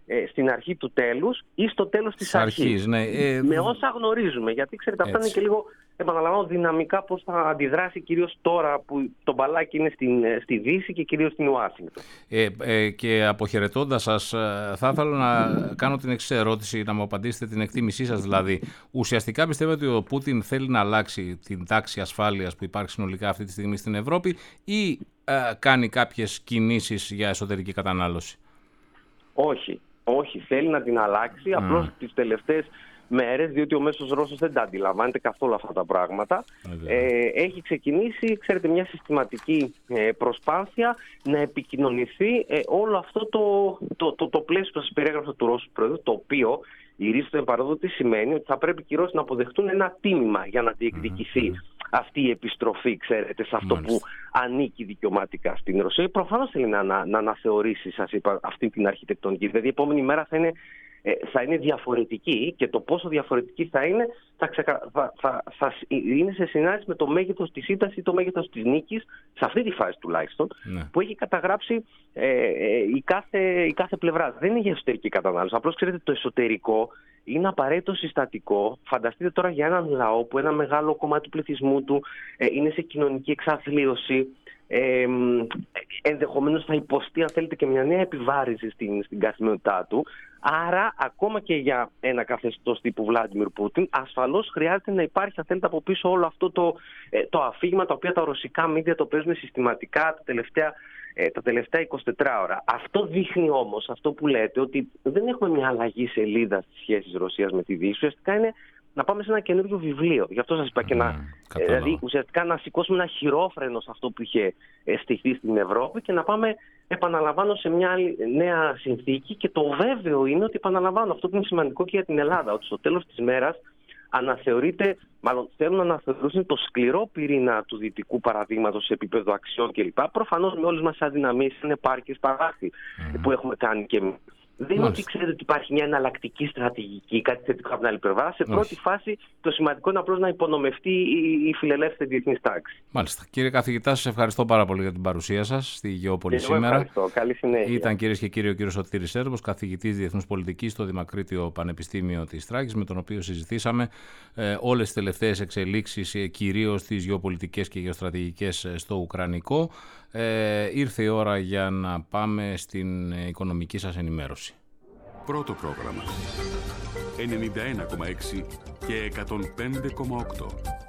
ε, στην αρχή του τέλους ή στο τέλος της αρχής. αρχής ναι. ε, με όσα γνωρίζουμε. Γιατί ξέρετε, αυτά είναι και λίγο, επαναλαμβάνω, δυναμικά πώς θα αντιδράσει κυρίως τώρα που το μπαλάκι είναι στην, στη Δύση και κυρίως στην Ουάσιγκτον. Ε, ε, και αποχαιρετώντας σας, θα ήθελα να κάνω την εξής ερώτηση, να μου απαντήσετε την εκτίμησή σας. Δηλαδή, ουσιαστικά πιστεύετε ότι ο Πούτιν θέλει να αλλάξει την τάξη ασφάλειας που υπάρχει συνολικά αυτή τη στιγμή στην Ευρώπη ή ε, κάνει κάποιες κινήσεις για εσωτερική κατανάλωση? Όχι, όχι. Θέλει να την αλλάξει. Mm. Απλώς τις τελευταίες μέρες, διότι ο μέσος Ρώσος δεν τα αντιλαμβάνεται καθόλου αυτά τα πράγματα. Ε, έχει ξεκινήσει, ξέρετε, μια συστηματική ε, προσπάθεια να επικοινωνηθεί ε, όλο αυτό το, το, το, το πλαίσιο που σας περιέγραψα του Ρώσου Πρόεδρου, το οποίο η ρίση του εμπαρόδοτη σημαίνει ότι θα πρέπει και οι Ρώσοι να αποδεχτούν ένα τίμημα για να διεκδικηθεί mm. αυτή η επιστροφή, ξέρετε, σε αυτό Μάλιστα. που ανήκει δικαιωματικά στην Ρωσία. Προφανώς θέλει να, να, να αναθεωρήσει, σας είπα, αυτή την αρχιτεκτονική. Δηλαδή η επόμενη μέρα θα είναι θα είναι διαφορετική και το πόσο διαφορετική θα είναι θα, ξεκα... θα, θα, θα είναι σε συνάρτηση με το μέγεθος της ήττας ή το μέγεθος της νίκης, σε αυτή τη φάση τουλάχιστον, ναι. που έχει καταγράψει ε, ε, η, κάθε, η κάθε πλευρά. Δεν είναι για εσωτερική κατανάλωση. Απλώς ξέρετε, το εσωτερικό είναι απαραίτητο συστατικό. Φανταστείτε τώρα για έναν λαό που ένα μεγάλο κομμάτι του πληθυσμού του ε, είναι σε κοινωνική εξαθλίωση. Ε, ενδεχομένως θα υποστεί, αν θέλετε, και μια νέα επιβάρυνση στην, στην καθημερινότητά του. Άρα, ακόμα και για ένα καθεστώς τύπου Βλάντιμιρ Πούτιν, ασφαλώς χρειάζεται να υπάρχει, αν θέλετε, από πίσω όλο αυτό το, το αφήγημα, τα οποία τα ρωσικά μίντια το παίζουν συστηματικά τα τελευταία, τα τελευταία εικοσιτέσσερις ώρα. Αυτό δείχνει όμως, αυτό που λέτε, ότι δεν έχουμε μια αλλαγή σελίδα στις σχέσεις Ρωσίας με τη Δύση. Ουσιαστικά είναι να πάμε σε ένα καινούριο βιβλίο. Γι' αυτό σας είπα και mm, να, ε, δηλαδή, ουσιαστικά να σηκώσουμε ένα χειρόφρενο σε αυτό που είχε στηθεί στην Ευρώπη και να πάμε, επαναλαμβάνω, σε μια άλλη, νέα συνθήκη. Και το βέβαιο είναι ότι, επαναλαμβάνω, αυτό που είναι σημαντικό και για την Ελλάδα, ότι στο τέλος της μέρας αναθεωρείται, μάλλον θέλουν να αναθεωρήσουν το σκληρό πυρήνα του δυτικού παραδείγματος σε επίπεδο αξιών κλπ. Προφανώς με όλες μας τις αδυναμίες, ανεπάρκειες, παράθυ mm. που έχουμε κάνει και εμείς. Δεν είναι ότι ξέρετε ότι υπάρχει μια εναλλακτική στρατηγική, κάτι θετικό από την άλλη πλευρά. Σε πρώτη Όχι. φάση το σημαντικό είναι απλώς να υπονομευτεί η, η φιλελεύθερη διεθνής τάξη. Μάλιστα. Κύριε καθηγητά, σας ευχαριστώ πάρα πολύ για την παρουσία σας στη Γεώπολη σήμερα. Ευχαριστώ. Καλή συνέχεια. Ήταν, κυρίες και κύριοι, ο κύριος Σωτήρης Σέρβος, καθηγητής Διεθνούς Πολιτικής στο Δημακρίτιο Πανεπιστήμιο της Τράκης, με τον οποίο συζητήσαμε ε, όλες τις τελευταίες εξελίξεις, ε, κυρίως τις γεωπολιτικές και γεωστρατηγικές ε, στο Ουκρανικό. Ε, ήρθε η ώρα για να πάμε στην οικονομική σας ενημέρωση. Πρώτο πρόγραμμα ενενήντα ένα κόμμα έξι και εκατόν πέντε κόμμα οκτώ.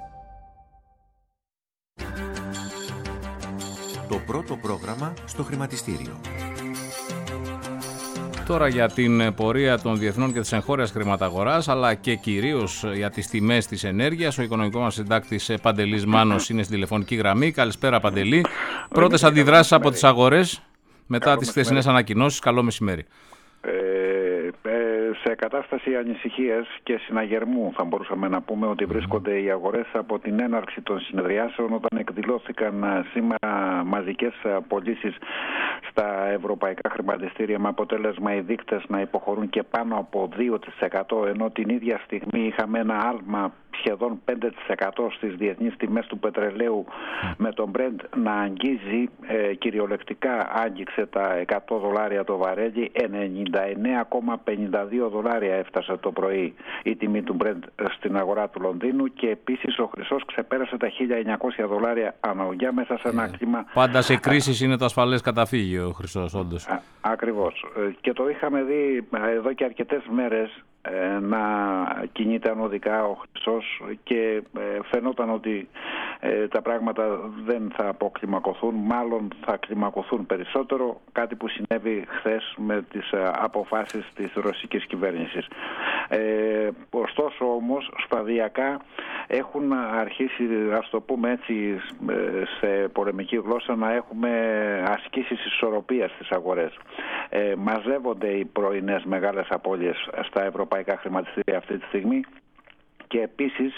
Το πρώτο πρόγραμμα στο χρηματιστήριο. Τώρα για την πορεία των διεθνών και της εγχώριας χρηματαγοράς, αλλά και κυρίως για τις τιμές της ενέργειας, ο οικονομικός μας συντάκτης Παντελής Μάνος είναι στη τηλεφωνική γραμμή. Καλησπέρα, Παντελή. Πρώτες αντιδράσεις από τις αγορές μετά τις χθεσινές ανακοινώσεις. Καλό μεσημέρι. Σε κατάσταση ανησυχίας και συναγερμού θα μπορούσαμε να πούμε ότι βρίσκονται οι αγορές από την έναρξη των συνεδριάσεων, όταν εκδηλώθηκαν σήμερα μαζικές πωλήσεις στα ευρωπαϊκά χρηματιστήρια, με αποτέλεσμα οι δείκτες να υποχωρούν και πάνω από δύο τοις εκατό, ενώ την ίδια στιγμή είχαμε ένα άλμα σχεδόν πέντε τοις εκατό στις διεθνείς τιμές του πετρελαίου, με τον Brent να αγγίζει, ε, κυριολεκτικά άγγιξε τα εκατό δολάρια το βαρέλι, ενενήντα εννέα κόμμα πενήντα δύο δολάρια έφτασε το πρωί η τιμή του Brent στην αγορά του Λονδίνου, και επίσης ο χρυσός ξεπέρασε τα χίλια εννιακόσια δολάρια αναογιά μέσα σε ένα κλίμα. Πάντα σε κρίσεις είναι το ασφαλές καταφύγιο ο χρυσός, όντως. Α, ακριβώς. Και το είχαμε δει εδώ και αρκετές μέρες να κινείται ανωδικά ο χρυσός, και φαινόταν ότι τα πράγματα δεν θα αποκλιμακωθούν, μάλλον θα κλιμακωθούν περισσότερο, κάτι που συνέβη χθες με τις αποφάσεις της ρωσικής κυβέρνησης. Ε, ωστόσο όμως σταδιακά έχουν αρχίσει, ας το πούμε έτσι σε πολεμική γλώσσα, να έχουμε ασκήσεις ισορροπίας στις αγορές. Ε, μαζεύονται οι πρωινές μεγάλες απώλειες στα ευρωπαϊκά χρηματιστήρια αυτή τη στιγμή, και επίσης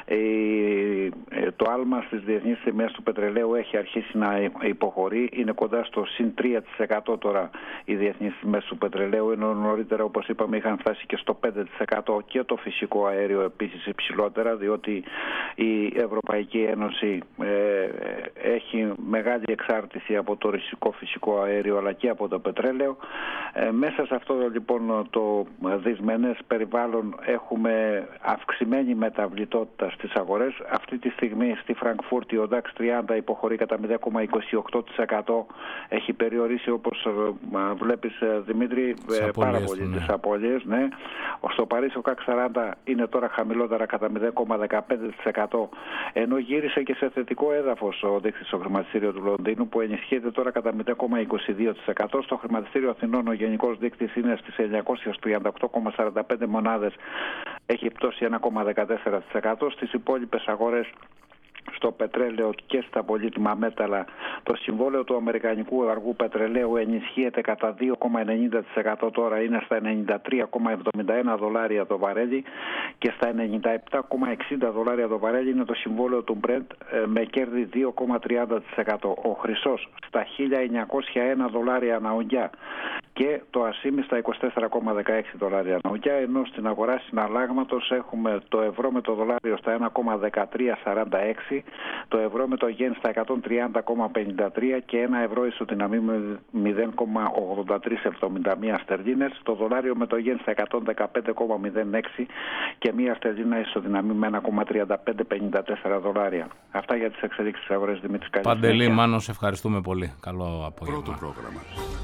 το άλμα στις διεθνείς τιμές του πετρελαίου έχει αρχίσει να υποχωρεί. Είναι κοντά στο συν τρία τοις εκατό τώρα οι διεθνείς τιμές του πετρελαίου, ενώ νωρίτερα, όπως είπαμε, είχαν φτάσει και στο πέντε τοις εκατό, και το φυσικό αέριο επίσης υψηλότερα, διότι η Ευρωπαϊκή Ένωση ε, έχει μεγάλη εξάρτηση από το ρωσικό φυσικό αέριο αλλά και από το πετρέλαιο. Ε, μέσα σε αυτό λοιπόν το δυσμενές περιβάλλον έχουμε αυξημένη μεταβλητότητα στις αγορές. Αυτή τη στιγμή στη Φραγκφούρτη ο νταξ τριάντα υποχωρεί κατά μηδέν κόμμα είκοσι οκτώ τοις εκατό. Έχει περιορίσει, όπως βλέπεις, Δημήτρη, πάρα πολύ ναι. τις απώλειες. Ναι. Στο Παρίσι ο κακ σαράντα είναι τώρα χαμηλότερα κατά μηδέν κόμμα δεκαπέντε τοις εκατό, ενώ γύρισε και σε θετικό έδαφος ο δείκτης στο χρηματιστήριο του Λονδίνου, που ενισχύεται τώρα κατά μηδέν κόμμα είκοσι δύο τοις εκατό. Στο χρηματιστήριο Αθηνών ο γενικός δείκτης είναι στις εννιακόσιες τριάντα οκτώ κόμμα σαράντα πέντε μονάδες, έχει πτώσει ένα κόμμα δεκατέσσερα τοις εκατό. Στις υπόλοιπες αγορές, στο πετρέλαιο και στα πολύτιμα μέταλλα, το συμβόλαιο του αμερικανικού αργού πετρελαίου ενισχύεται κατά δύο κόμμα ενενήντα τοις εκατό, τώρα είναι στα ενενήντα τρία κόμμα εβδομήντα ένα δολάρια το βαρέλι, και στα ενενήντα επτά κόμμα εξήντα δολάρια το βαρέλι είναι το συμβόλαιο του Brent με κέρδη δύο κόμμα τριάντα τοις εκατό. Ο χρυσός στα χίλια εννιακόσια ένα δολάρια ανά ουγγιά και το ασίμι στα είκοσι τέσσερα κόμμα δεκαέξι δολάρια ανά ουγγιά, ενώ στην αγορά συναλλάγματος έχουμε το ευρώ με το δολάριο στα ένα κόμμα δεκατρία σαράντα έξι, το ευρώ με το γεν στα εκατόν τριάντα κόμμα πενήντα τρία και ένα ευρώ ισοδυναμεί με μηδέν κόμμα ογδόντα τρία εβδομήντα μία στερλίνες, το δολάριο με το γεν στα εκατόν δεκαπέντε κόμμα μηδέν έξι και μία στερλίνα ισοδυναμεί με ένα κόμμα τριάντα πέντε πενήντα τέσσερα δολάρια. Αυτά για τις εξελίξεις της αγοράς, Δημήτρη. Παντελή, Μάνο, σε ευχαριστούμε πολύ. Καλό απόγευμα. Πρώτο πρόγραμμα.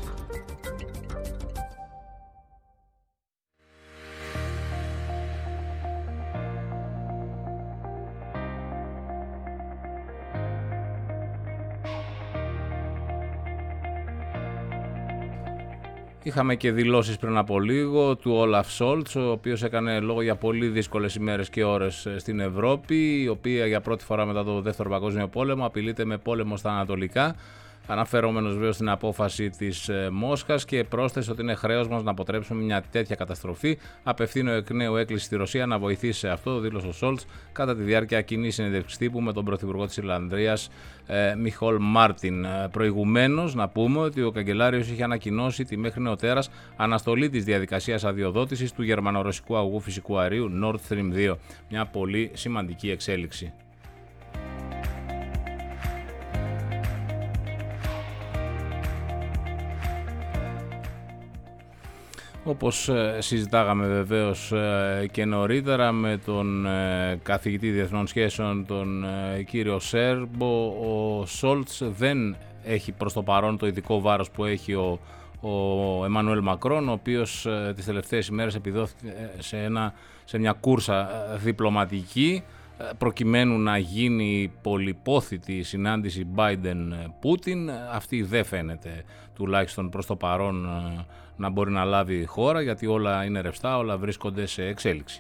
Είχαμε και δηλώσεις πριν από λίγο του Όλαφ Σόλτς, ο οποίος έκανε λόγο για πολύ δύσκολες ημέρες και ώρες στην Ευρώπη, η οποία για πρώτη φορά μετά το Δεύτερο Παγκόσμιο Πόλεμο απειλείται με πόλεμο στα Ανατολικά, αναφερόμενος βέβαια στην απόφαση της Μόσχας, και πρόσθεσε ότι είναι χρέος μας να αποτρέψουμε μια τέτοια καταστροφή. Απευθύνω εκ νέου έκκληση στη Ρωσία να βοηθήσει σε αυτό, δήλωσε ο Σόλτς κατά τη διάρκεια κοινής συνέντευξης τύπου με τον Πρωθυπουργό της Ιρλανδίας, ε, Μιχόλ Μάρτιν. Προηγουμένως, να πούμε ότι ο καγκελάριος είχε ανακοινώσει τη μέχρι νεοτέρας αναστολή της διαδικασίας αδειοδότησης του γερμανο-ρωσικού αγωγού φυσικού αερίου Nord Stream δύο. Μια πολύ σημαντική εξέλιξη. Όπως συζητάγαμε βεβαίως και νωρίτερα με τον καθηγητή διεθνών σχέσεων, τον κύριο Σέρμπο, ο Σόλτς δεν έχει προς το παρόν το ειδικό βάρος που έχει ο, ο Εμμανουέλ Μακρόν, ο οποίος τις τελευταίες ημέρες επιδόθηκε σε, ένα, σε μια κούρσα διπλωματική προκειμένου να γίνει πολυπόθητη συνάντηση Biden-Πούτιν. Αυτή δεν φαίνεται, τουλάχιστον προς το παρόν, να μπορεί να λάβει η χώρα, γιατί όλα είναι ρευστά, όλα βρίσκονται σε εξέλιξη.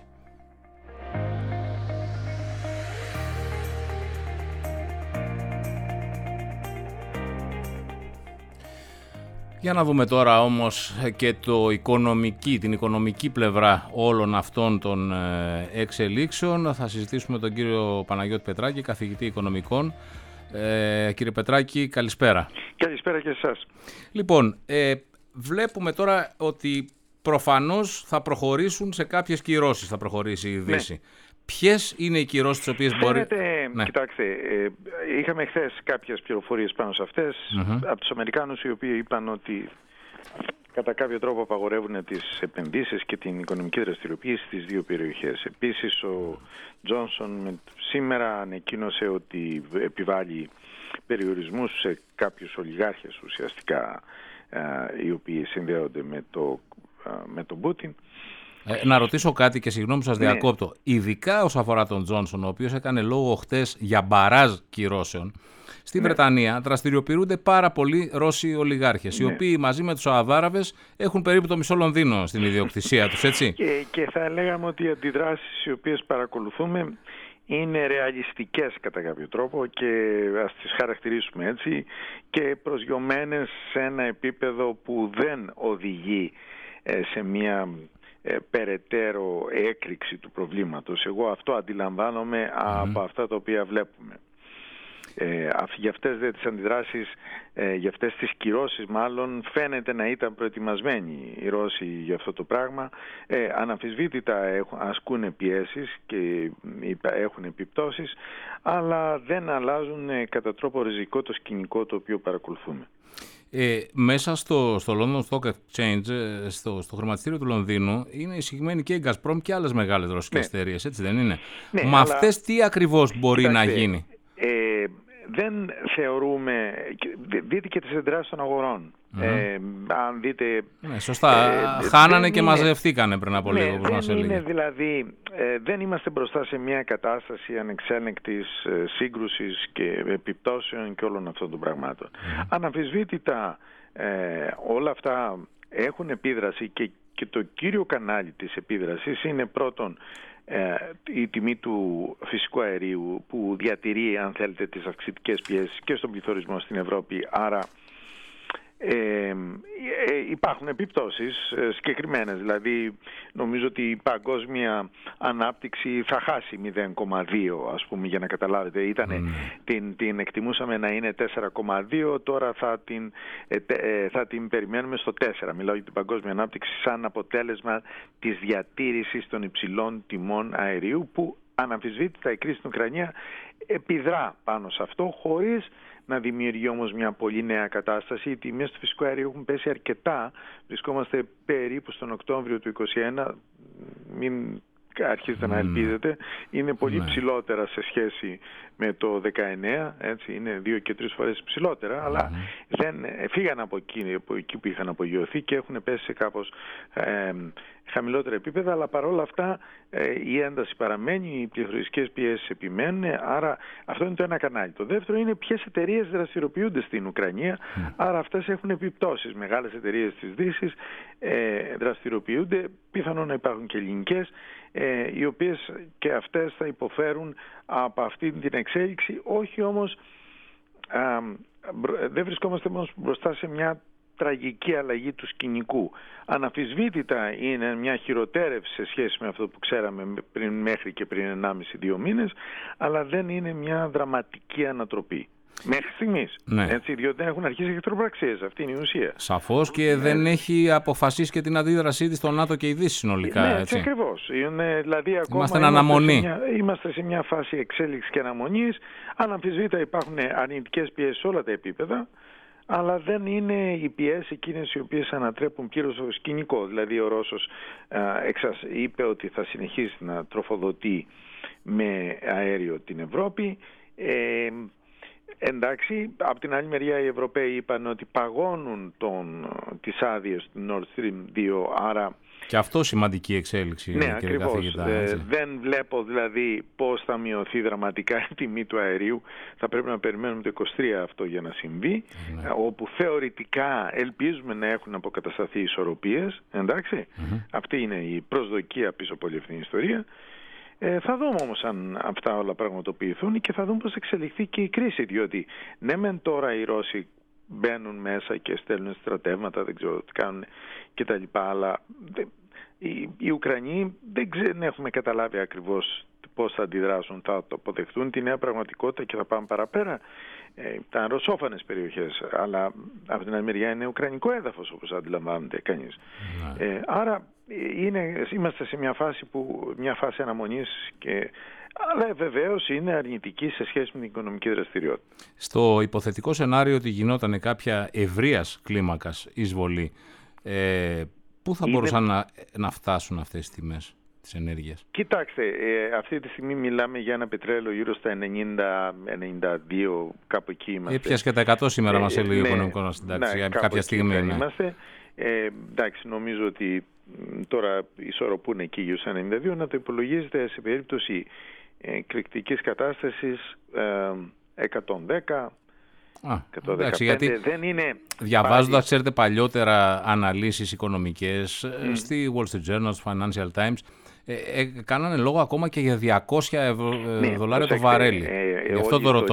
Για να δούμε τώρα όμως και το οικονομική, την οικονομική πλευρά όλων αυτών των εξελίξεων. Θα συζητήσουμε τον κύριο Παναγιώτη Πετράκη, καθηγητή οικονομικών. Ε, κύριε Πετράκη, καλησπέρα. Καλησπέρα και εσάς. Λοιπόν, ε, βλέπουμε τώρα ότι προφανώς θα προχωρήσουν σε κάποιες κυρώσεις, θα προχωρήσει η Δύση. Ναι. Ποιες είναι οι κυρώσεις τις οποίες μπορεί... Ναι. Κοιτάξτε, ε, είχαμε χθες κάποιες πληροφορίες πάνω σε αυτές, mm-hmm. από τους Αμερικάνους, οι οποίοι είπαν ότι κατά κάποιο τρόπο απαγορεύουν τις επενδύσεις και την οικονομική δραστηριοποίηση στις δύο περιοχές. Επίσης, ο Τζόνσον σήμερα ανακοίνωσε ότι επιβάλλει περιορισμούς σε κάποιους ολιγάρχες ουσιαστικά, ε, οι οποίοι συνδέονται με το, ε, με τον Πούτιν. Ε, να ρωτήσω κάτι και συγγνώμη που σας ναι. διακόπτω. Ειδικά όσον αφορά τον Τζόνσον, ο οποίος έκανε λόγο χτες για μπαράζ κυρώσεων, στη ναι. Βρετανία δραστηριοποιούνται πάρα πολλοί Ρώσοι ολιγάρχες, ναι. οι οποίοι μαζί με τους Σαουδάραβες έχουν περίπου το μισό Λονδίνο στην ιδιοκτησία τους, έτσι. Και, και θα λέγαμε ότι οι αντιδράσεις οι οποίες παρακολουθούμε είναι ρεαλιστικές κατά κάποιο τρόπο και ας τις χαρακτηρίσουμε έτσι, και προσγειωμένες σε ένα επίπεδο που δεν οδηγεί ε, σε μια ε, περαιτέρω έκρηξη του προβλήματος. Εγώ αυτό αντιλαμβάνομαι mm-hmm. από αυτά τα οποία βλέπουμε. Ε, για αυτές δε, τις αντιδράσεις, ε, για αυτές τις κυρώσεις μάλλον φαίνεται να ήταν προετοιμασμένοι οι Ρώσοι για αυτό το πράγμα. Ε, αναμφισβήτητα έχουν, ασκούν πιέσεις και έχουν επιπτώσεις, αλλά δεν αλλάζουν ε, κατά τρόπο ριζικό το σκηνικό το οποίο παρακολουθούμε. Ε, μέσα στο, στο London Stock Exchange, στο, στο χρηματιστήριο του Λονδίνου, είναι εισηγμένη και η Gazprom και άλλες μεγάλες ρωσικές ναι. εταιρείες, έτσι δεν είναι? Ναι, με αλλά... αυτές τι ακριβώς μπορεί Κοιτάξτε, να γίνει? Ε, δεν θεωρούμε, δείτε και τις εντράσεις των αγορών. Mm-hmm. Ε, αν δείτε... Ναι, σωστά, ε, χάνανε και είναι, μαζευτήκανε πριν από ναι, λίγο. Όπως μας δεν έλεγε. Είναι δηλαδή, ε, δεν είμαστε μπροστά σε μια κατάσταση ανεξέλεγκτης ε, σύγκρουσης και επιπτώσεων και όλων αυτών των πραγμάτων. Mm-hmm. Αναμφισβήτητα ε, όλα αυτά έχουν επίδραση και, και το κύριο κανάλι της επίδρασης είναι πρώτον η τιμή του φυσικού αερίου που διατηρεί, αν θέλετε, τις αυξητικές πιέσεις και στον πληθωρισμό στην Ευρώπη. Άρα ε, ε, υπάρχουν επιπτώσεις ε, συγκεκριμένες. Δηλαδή νομίζω ότι η παγκόσμια ανάπτυξη θα χάσει μηδέν κόμμα δύο, ας πούμε, για να καταλάβετε. Ήτανε, mm. την, την εκτιμούσαμε να είναι τέσσερα κόμμα δύο, τώρα θα την, ε, ε, θα την περιμένουμε στο τέσσερα. Μιλάω για την παγκόσμια ανάπτυξη σαν αποτέλεσμα της διατήρησης των υψηλών τιμών αερίου, που αναμφισβήτητα η κρίση στην Ουκρανία επιδρά πάνω σε αυτό, χωρίς να δημιουργεί όμως μια πολύ νέα κατάσταση. Οι τιμές του φυσικού αερίου έχουν πέσει αρκετά. Βρισκόμαστε περίπου στον Οκτώβριο του είκοσι ένα. Μην αρχίζετε mm. να ελπίζετε. Είναι πολύ mm. ψηλότερα σε σχέση με το δεκαεννέα. Έτσι, είναι δύο και τρεις φορές ψηλότερα. Mm. Αλλά δεν φύγαν από εκεί, από εκεί που είχαν απογειωθεί και έχουν πέσει σε κάπως ε, χαμηλότερα επίπεδα, αλλά παρόλα αυτά ε, η ένταση παραμένει, οι πληθωριστικές πιέσεις επιμένουν, άρα αυτό είναι το ένα κανάλι. Το δεύτερο είναι ποιες εταιρείες δραστηριοποιούνται στην Ουκρανία, mm. άρα αυτές έχουν επιπτώσεις. Μεγάλες εταιρείες της Δύσης ε, δραστηριοποιούνται, πιθανόν να υπάρχουν και ελληνικές, ε, οι οποίες και αυτές θα υποφέρουν από αυτή την εξέλιξη, όχι όμως, α, δεν βρισκόμαστε όμως μπροστά σε μια τραγική αλλαγή του σκηνικού. Αναμφισβήτητα είναι μια χειροτέρευση σε σχέση με αυτό που ξέραμε πριν, μέχρι και πριν ενάμιση δύο μήνες, αλλά δεν είναι μια δραματική ανατροπή. Μέχρι στιγμής. Ναι. Έτσι, διότι δεν έχουν αρχίσει εχθροπραξίες. Αυτή είναι η ουσία. Σαφώς, και ναι. δεν έχει αποφασίσει και την αντίδρασή της στο ΝΑΤΟ και η Δύση συνολικά. Ναι, έτσι ακριβώς. Είναι, δηλαδή, ακόμα είμαστε, είμαστε, αναμονή. Σε μια, είμαστε σε μια φάση εξέλιξης και αναμονής. Αναμφισβήτητα υπάρχουν αρνητικές πιέσεις σε όλα τα επίπεδα, αλλά δεν είναι οι πιέσεις εκείνες οι οποίες ανατρέπουν πλήρως το σκηνικό. Δηλαδή ο Ρώσος α, εξασ, είπε ότι θα συνεχίσει να τροφοδοτεί με αέριο την Ευρώπη. Ε, εντάξει, από την άλλη μεριά οι Ευρωπαίοι είπαν ότι παγώνουν τον, τις άδειες του Nord Stream δύο, άρα... Και αυτό σημαντική εξέλιξη. Ναι, ακριβώς. Ε, δεν βλέπω δηλαδή πώς θα μειωθεί δραματικά η τιμή του αερίου. Θα πρέπει να περιμένουμε το είκοσι τρία αυτό για να συμβεί, ναι. όπου θεωρητικά ελπίζουμε να έχουν αποκατασταθεί ισορροπίες. Εντάξει, mm-hmm. αυτή είναι η προσδοκία πίσω από όλη αυτή την ιστορία. Ε, θα δούμε όμως αν αυτά όλα πραγματοποιηθούν και θα δούμε πώς εξελιχθεί και η κρίση, διότι ναι μεν τώρα οι Ρώσοι μπαίνουν μέσα και στέλνουν στρατεύματα, δεν ξέρω τι κάνουν και τα λοιπά, αλλά οι, οι Ουκρανοί δεν, ξέ, δεν έχουμε καταλάβει ακριβώς πώς θα αντιδράσουν, θα το αποδεχτούν τη νέα πραγματικότητα και θα πάμε παραπέρα. Ε, ήταν ρωσόφανες περιοχές, αλλά από την άλλη μεριά είναι ουκρανικό έδαφος, όπως αντιλαμβάνεται κανείς. Mm. Ε, άρα είναι, είμαστε σε μια φάση, που, μια φάση αναμονής, και, αλλά βεβαίως είναι αρνητική σε σχέση με την οικονομική δραστηριότητα. Στο υποθετικό σενάριο ότι γινόταν κάποια ευρείας κλίμακας εισβολή, ε, πού θα είναι... μπορούσαν να, να φτάσουν αυτές τις τιμές της ενέργειας? Κοιτάξτε, ε, αυτή τη στιγμή μιλάμε για ένα πετρέλαιο γύρω στα ενενήντα ενενήντα δύο, κάπου εκεί είμαστε. Έπιασε και τα εκατό σήμερα, ε, μας έλεγε ο ναι, οικονομικός συντάξης, ναι, κάποια στιγμή. Ναι. Είμαστε. Ε, εντάξει, νομίζω ότι τώρα ισορροπούν εκεί γύρω στα ενενήντα δύο, να το υπολογίζετε σε περίπτωση ε, κριτικής κατάστασης ε, εκατόν δέκα. Α, εντάξει, γιατί δεν είναι διαβάζοντας, πάλι... ξέρετε, παλιότερα αναλύσεις οικονομικές mm. στη Wall Street Journal, στο Financial Times, ε, ε, κάνανε λόγο ακόμα και για διακόσια ευρώ, ναι, δολάρια το βαρέλι. Ε, ε, Γι' αυτό το ρωτώ.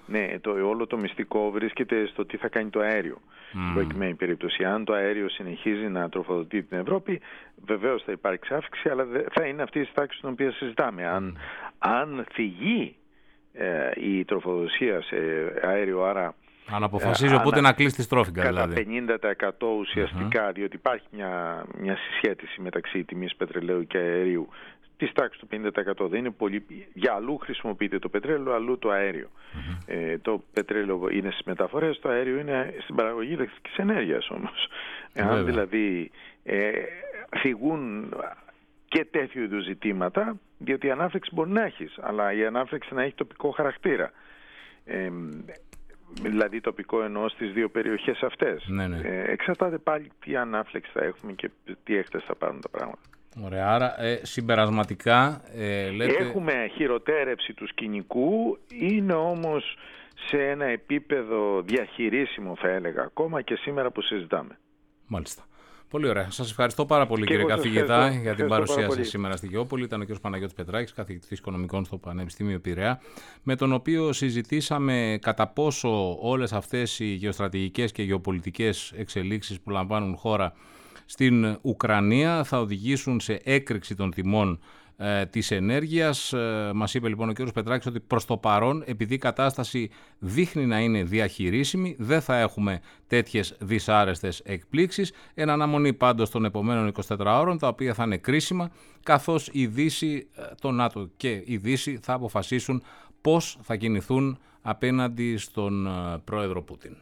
Ναι, το, όλο το μυστικό βρίσκεται στο τι θα κάνει το αέριο. Mm. Στην προκειμένη περίπτωση, αν το αέριο συνεχίζει να τροφοδοτεί την Ευρώπη, βεβαίως θα υπάρξει αύξηση, αλλά θα είναι αυτή η τάξη την οποία συζητάμε. Αν, mm. αν θυγεί ε, η τροφοδοσία σε αέριο, άρα αν αποφασίζει οπότε να κλείσει τη στρόφιγγα, κατά δηλαδή. πενήντα τοις εκατό ουσιαστικά, mm-hmm. διότι υπάρχει μια, μια συσχέτιση μεταξύ τιμής πετρελαίου και αερίου, της τάξης του πενήντα τοις εκατό. Δεν είναι πολύ. Για αλλού χρησιμοποιείται το πετρέλαιο, αλλού το αέριο. Mm-hmm. Ε, το πετρέλαιο είναι στις μεταφορές, το αέριο είναι στην παραγωγή ηλεκτρικής ενέργειας όμως. Αν δηλαδή ε, φυγούν και τέτοιου είδους ζητήματα, διότι η ανάφλεξη μπορεί να έχει, αλλά η ανάφλεξη να έχει τοπικό χαρακτήρα. Ε, δηλαδή τοπικό εννοώ στις δύο περιοχές αυτές. Ναι, ναι. Ε, εξαρτάται πάλι τι ανάφλεξη θα έχουμε και τι έκταση θα πάρουν τα πράγματα. Ωραία, άρα ε, συμπερασματικά ε, λέτε... Έχουμε χειροτέρευση του σκηνικού, είναι όμως σε ένα επίπεδο διαχειρίσιμο θα έλεγα ακόμα και σήμερα που συζητάμε. Μάλιστα. Πολύ ωραία. Σας ευχαριστώ πάρα πολύ, και κύριε καθηγητά, για την παρουσία σας σήμερα στη Γεώπολη. Ήταν ο κ. Παναγιώτης Πετράκης, καθηγητής Οικονομικών στο Πανεπιστήμιο Πειραιά, με τον οποίο συζητήσαμε κατά πόσο όλες αυτές οι γεωστρατηγικές και γεωπολιτικές εξελίξεις που λαμβάνουν χώρα στην Ουκρανία θα οδηγήσουν σε έκρηξη των τιμών ε, της ενέργειας. Ε, μας είπε λοιπόν ο κ. Πετράκης ότι προς το παρόν, επειδή η κατάσταση δείχνει να είναι διαχειρίσιμη, δεν θα έχουμε τέτοιες δυσάρεστες εκπλήξεις. Εν αναμονή πάντως των επομένων εικοσιτετρών ώρων, τα οποία θα είναι κρίσιμα, καθώς η Δύση, το ΝΑΤΟ και η Δύση θα αποφασίσουν πώς θα κινηθούν απέναντι στον ε, πρόεδρο Πούτιν.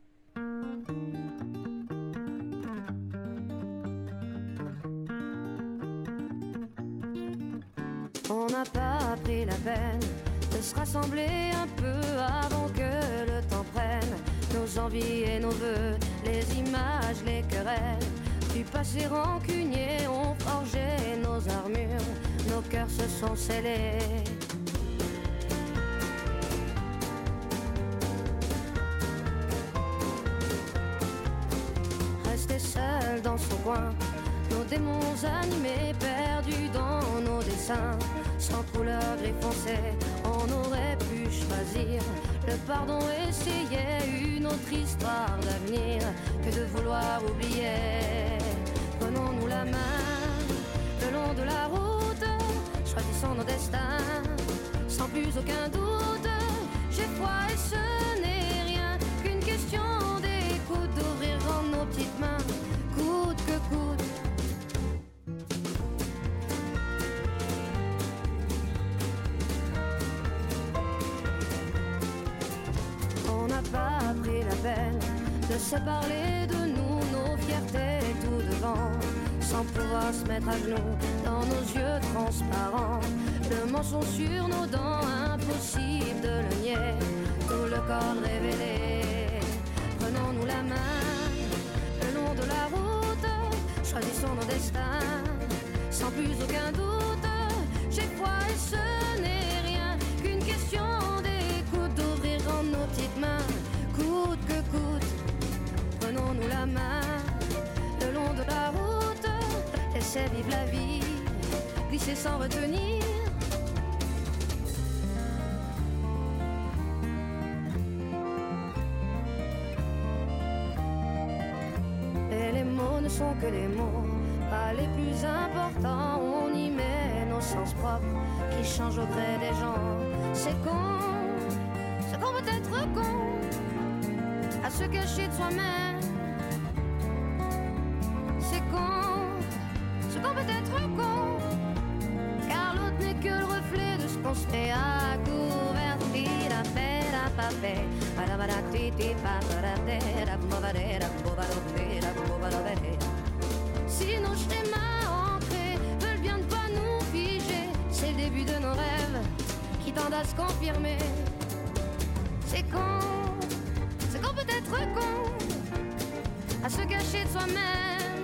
On n'a pas pris la peine de se rassembler un peu avant que le temps prenne nos envies et nos vœux, les images, les querelles du passé rancunier ont forgé nos armures, nos cœurs se sont scellés. Rester seul dans son coin, nos démons animés, perdus dans nos dessins, sans couleur gris foncé, on aurait pu choisir le pardon, essayer une autre histoire d'avenir que de vouloir oublier. Prenons-nous la main le long de la route, choisissons nos destins, sans plus aucun doute. J'ai foi et ce n'est rien qu'une question d'écoute, d'ouvrir grand nos petites mains, coûte que coûte. On n'a pas pris la peine de se parler de nous, nos fiertés tout devant, sans pouvoir se mettre à genoux dans nos yeux transparents. Le mensonge sur nos dents, impossible de le nier, tout le corps révélé. Prenons-nous la main le long de la route, choisissons nos destins, sans plus aucun doute. J'ai foi et ce n'est rien qu'une question d'écoute, d'ouvrir grand nos petites mains, coûte que coûte. Prenons-nous la main le long de la route, laissez vivre la vie, glisser sans retenir. Et les mots ne sont que des mots, pas les plus importants. On y met nos sens propres qui changent au gré des gens. C'est con, c'est qu'on peut être con, à se cacher de soi-même. C'est con, c'est qu'on peut être con, car l'autre n'est que le reflet de ce qu'on se fait à couvert. Tira, pera, papé, parabara, titi, paparatera, bobadera, bobadopera, bobadopera. Si nos schémas ancrés veulent bien ne pas nous figer, c'est le début de nos rêves qui tendent à se confirmer. C'est con, c'est qu'on peut être con, à se cacher de soi-même.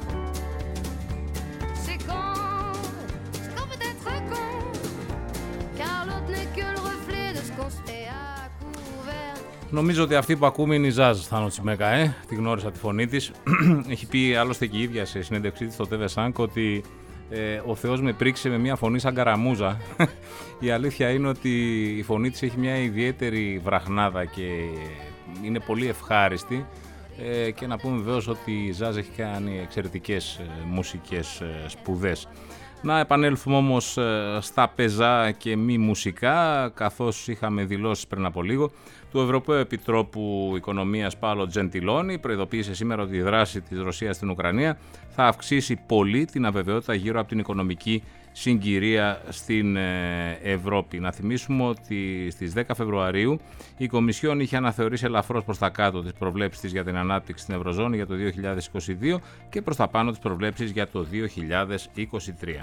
C'est con, c'est qu'on peut être con, car l'autre n'est que le reflet de ce qu'on se fait à couvert. Νομίζω ότι αυτή που ακούμε είναι η Ζαζ Θάνο Τσιμέκα, ε. Τη γνώρισα τη φωνή της. Έχει πει άλλωστε και η ίδια σε συνέντευξή της στο τι βι Sank ότι Ε, ο Θεός με πρίξε με μια φωνή σαν καραμούζα. Η αλήθεια είναι ότι η φωνή της έχει μια ιδιαίτερη βραχνάδα και είναι πολύ ευχάριστη. Ε, και να πούμε βεβαίως ότι η Ζάζ έχει κάνει εξαιρετικές ε, μουσικές ε, σπουδές. Να επανέλθουμε όμως ε, στα πεζά και μη μουσικά, καθώς είχαμε δηλώσεις πριν από λίγο του Ευρωπαίου Επιτρόπου Οικονομίας Πάολο Τζεντιλόνι, προειδοποίησε σήμερα ότι η δράση της Ρωσίας στην Ουκρανία θα αυξήσει πολύ την αβεβαιότητα γύρω από την οικονομική συγκυρία στην Ευρώπη. Να θυμίσουμε ότι στις δέκα Φεβρουαρίου η Κομισιόν είχε αναθεωρήσει ελαφρώς προς τα κάτω τις προβλέψεις της για την ανάπτυξη στην Ευρωζώνη για το δύο χιλιάδες είκοσι δύο και προς τα πάνω τις προβλέψεις για το δύο χιλιάδες είκοσι τρία.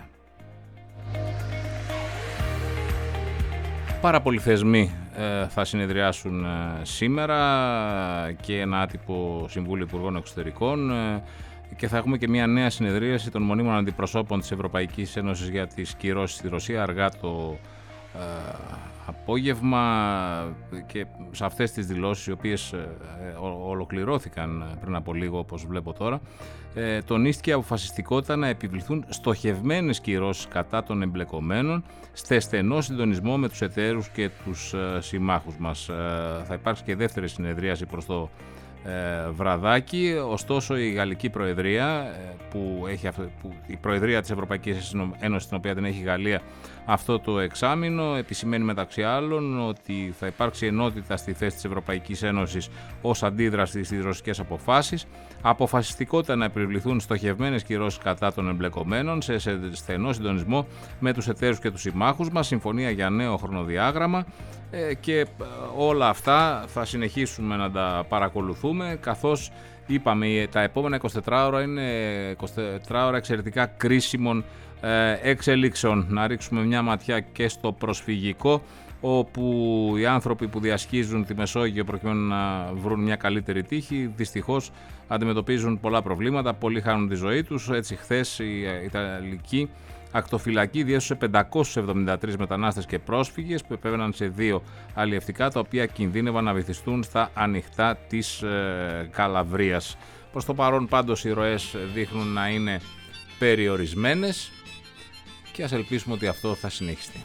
Πάρα πολλοί θεσμοί ε, θα συνεδριάσουν ε, σήμερα και ένα άτυπο Συμβούλιο Υπουργών Εξωτερικών ε, και θα έχουμε και μια νέα συνεδρίαση των μονίμων αντιπροσώπων της Ευρωπαϊκής Ένωσης για τις κυρώσεις στη Ρωσία αργά το ε, απόγευμα, και σε αυτές τις δηλώσεις οι οποίες ε, ο, ολοκληρώθηκαν πριν από λίγο όπως βλέπω τώρα, ε, τονίστηκε η αποφασιστικότητα να επιβληθούν στοχευμένες κυρώσεις κατά των εμπλεκομένων σε στενό συντονισμό με τους εταίρους και τους ε, συμμάχους μας. Ε, θα υπάρξει και δεύτερη συνεδρίαση προς το ε, βραδάκι, ωστόσο η Γαλλική Προεδρία, ε, που έχει, που, η Προεδρία της Ευρωπαϊκής Ένωσης, την οποία την έχει η Γαλλία αυτό το εξάμηνο, επισημαίνει μεταξύ άλλων ότι θα υπάρξει ενότητα στη θέση της Ευρωπαϊκής Ένωσης ως αντίδραση στις ρωσικές αποφάσεις, αποφασιστικότητα να επιβληθούν στοχευμένες κυρώσεις κατά των εμπλεκομένων σε στενό συντονισμό με τους εταίρους και τους συμμάχους μας, συμφωνία για νέο χρονοδιάγραμμα, και όλα αυτά θα συνεχίσουμε να τα παρακολουθούμε, καθώς είπαμε τα επόμενα είκοσι τέσσερις ώρα είναι είκοσι τέσσερις ώρα εξαιρετικά κρίσιμων εξελίξεων. Να ρίξουμε μια ματιά και στο προσφυγικό, όπου οι άνθρωποι που διασχίζουν τη Μεσόγειο προκειμένου να βρουν μια καλύτερη τύχη δυστυχώς αντιμετωπίζουν πολλά προβλήματα, πολλοί χάνουν τη ζωή τους. Έτσι χθες η Ιταλική ακτοφυλακή διέσωσε πεντακόσιους εβδομήντα τρεις μετανάστες και πρόσφυγες που επέβαιναν σε δύο αλλιευτικά, τα οποία κινδύνευαν να βυθιστούν στα ανοιχτά της ε, Καλαβρίας. Προς το παρόν πάντως οι ροές δείχνουν να είναι περιορισμένες και ας ελπίσουμε ότι αυτό θα συνεχιστεί.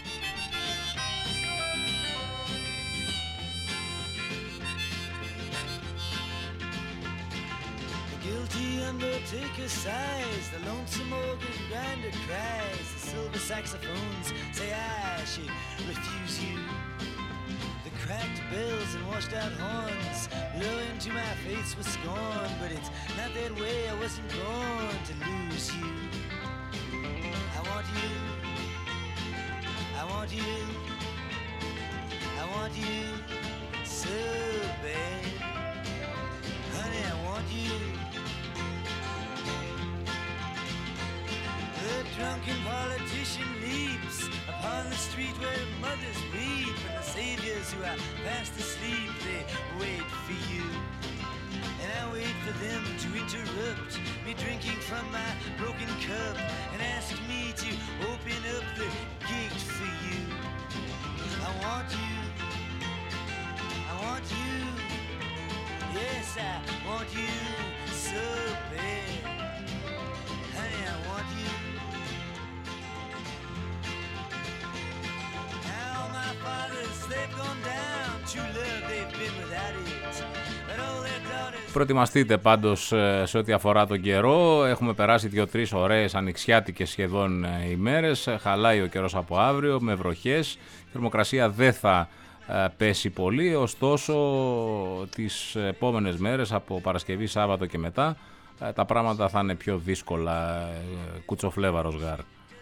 Undertaker sighs, the lonesome organ grinder cries, the silver saxophones say I should refuse you. The cracked bells and washed out horns blow into my face with scorn, but it's not that way, I wasn't born to lose you. I want you, I want you, I want you so bad. Honey, I want you. The drunken politician leaps upon the street where mothers weep, and the saviors who are fast asleep, they wait for you. And I wait for them to interrupt me drinking from my broken cup and ask me to open up the gate for you. I want you, I want you, yes I want you so bad. Honey, I want you. Προετοιμαστείτε πάντως σε ό,τι αφορά τον καιρό. Έχουμε περάσει δύο-τρεις ωραίες ανοιξιάτικες σχεδόν ημέρες. Χαλάει ο καιρός από αύριο με βροχές. Η θερμοκρασία δεν θα πέσει πολύ, ωστόσο τις επόμενες μέρες από Παρασκευή, Σάββατο και μετά τα πράγματα θα είναι πιο δύσκολα. Κουτσοφλέβαρος γάρ.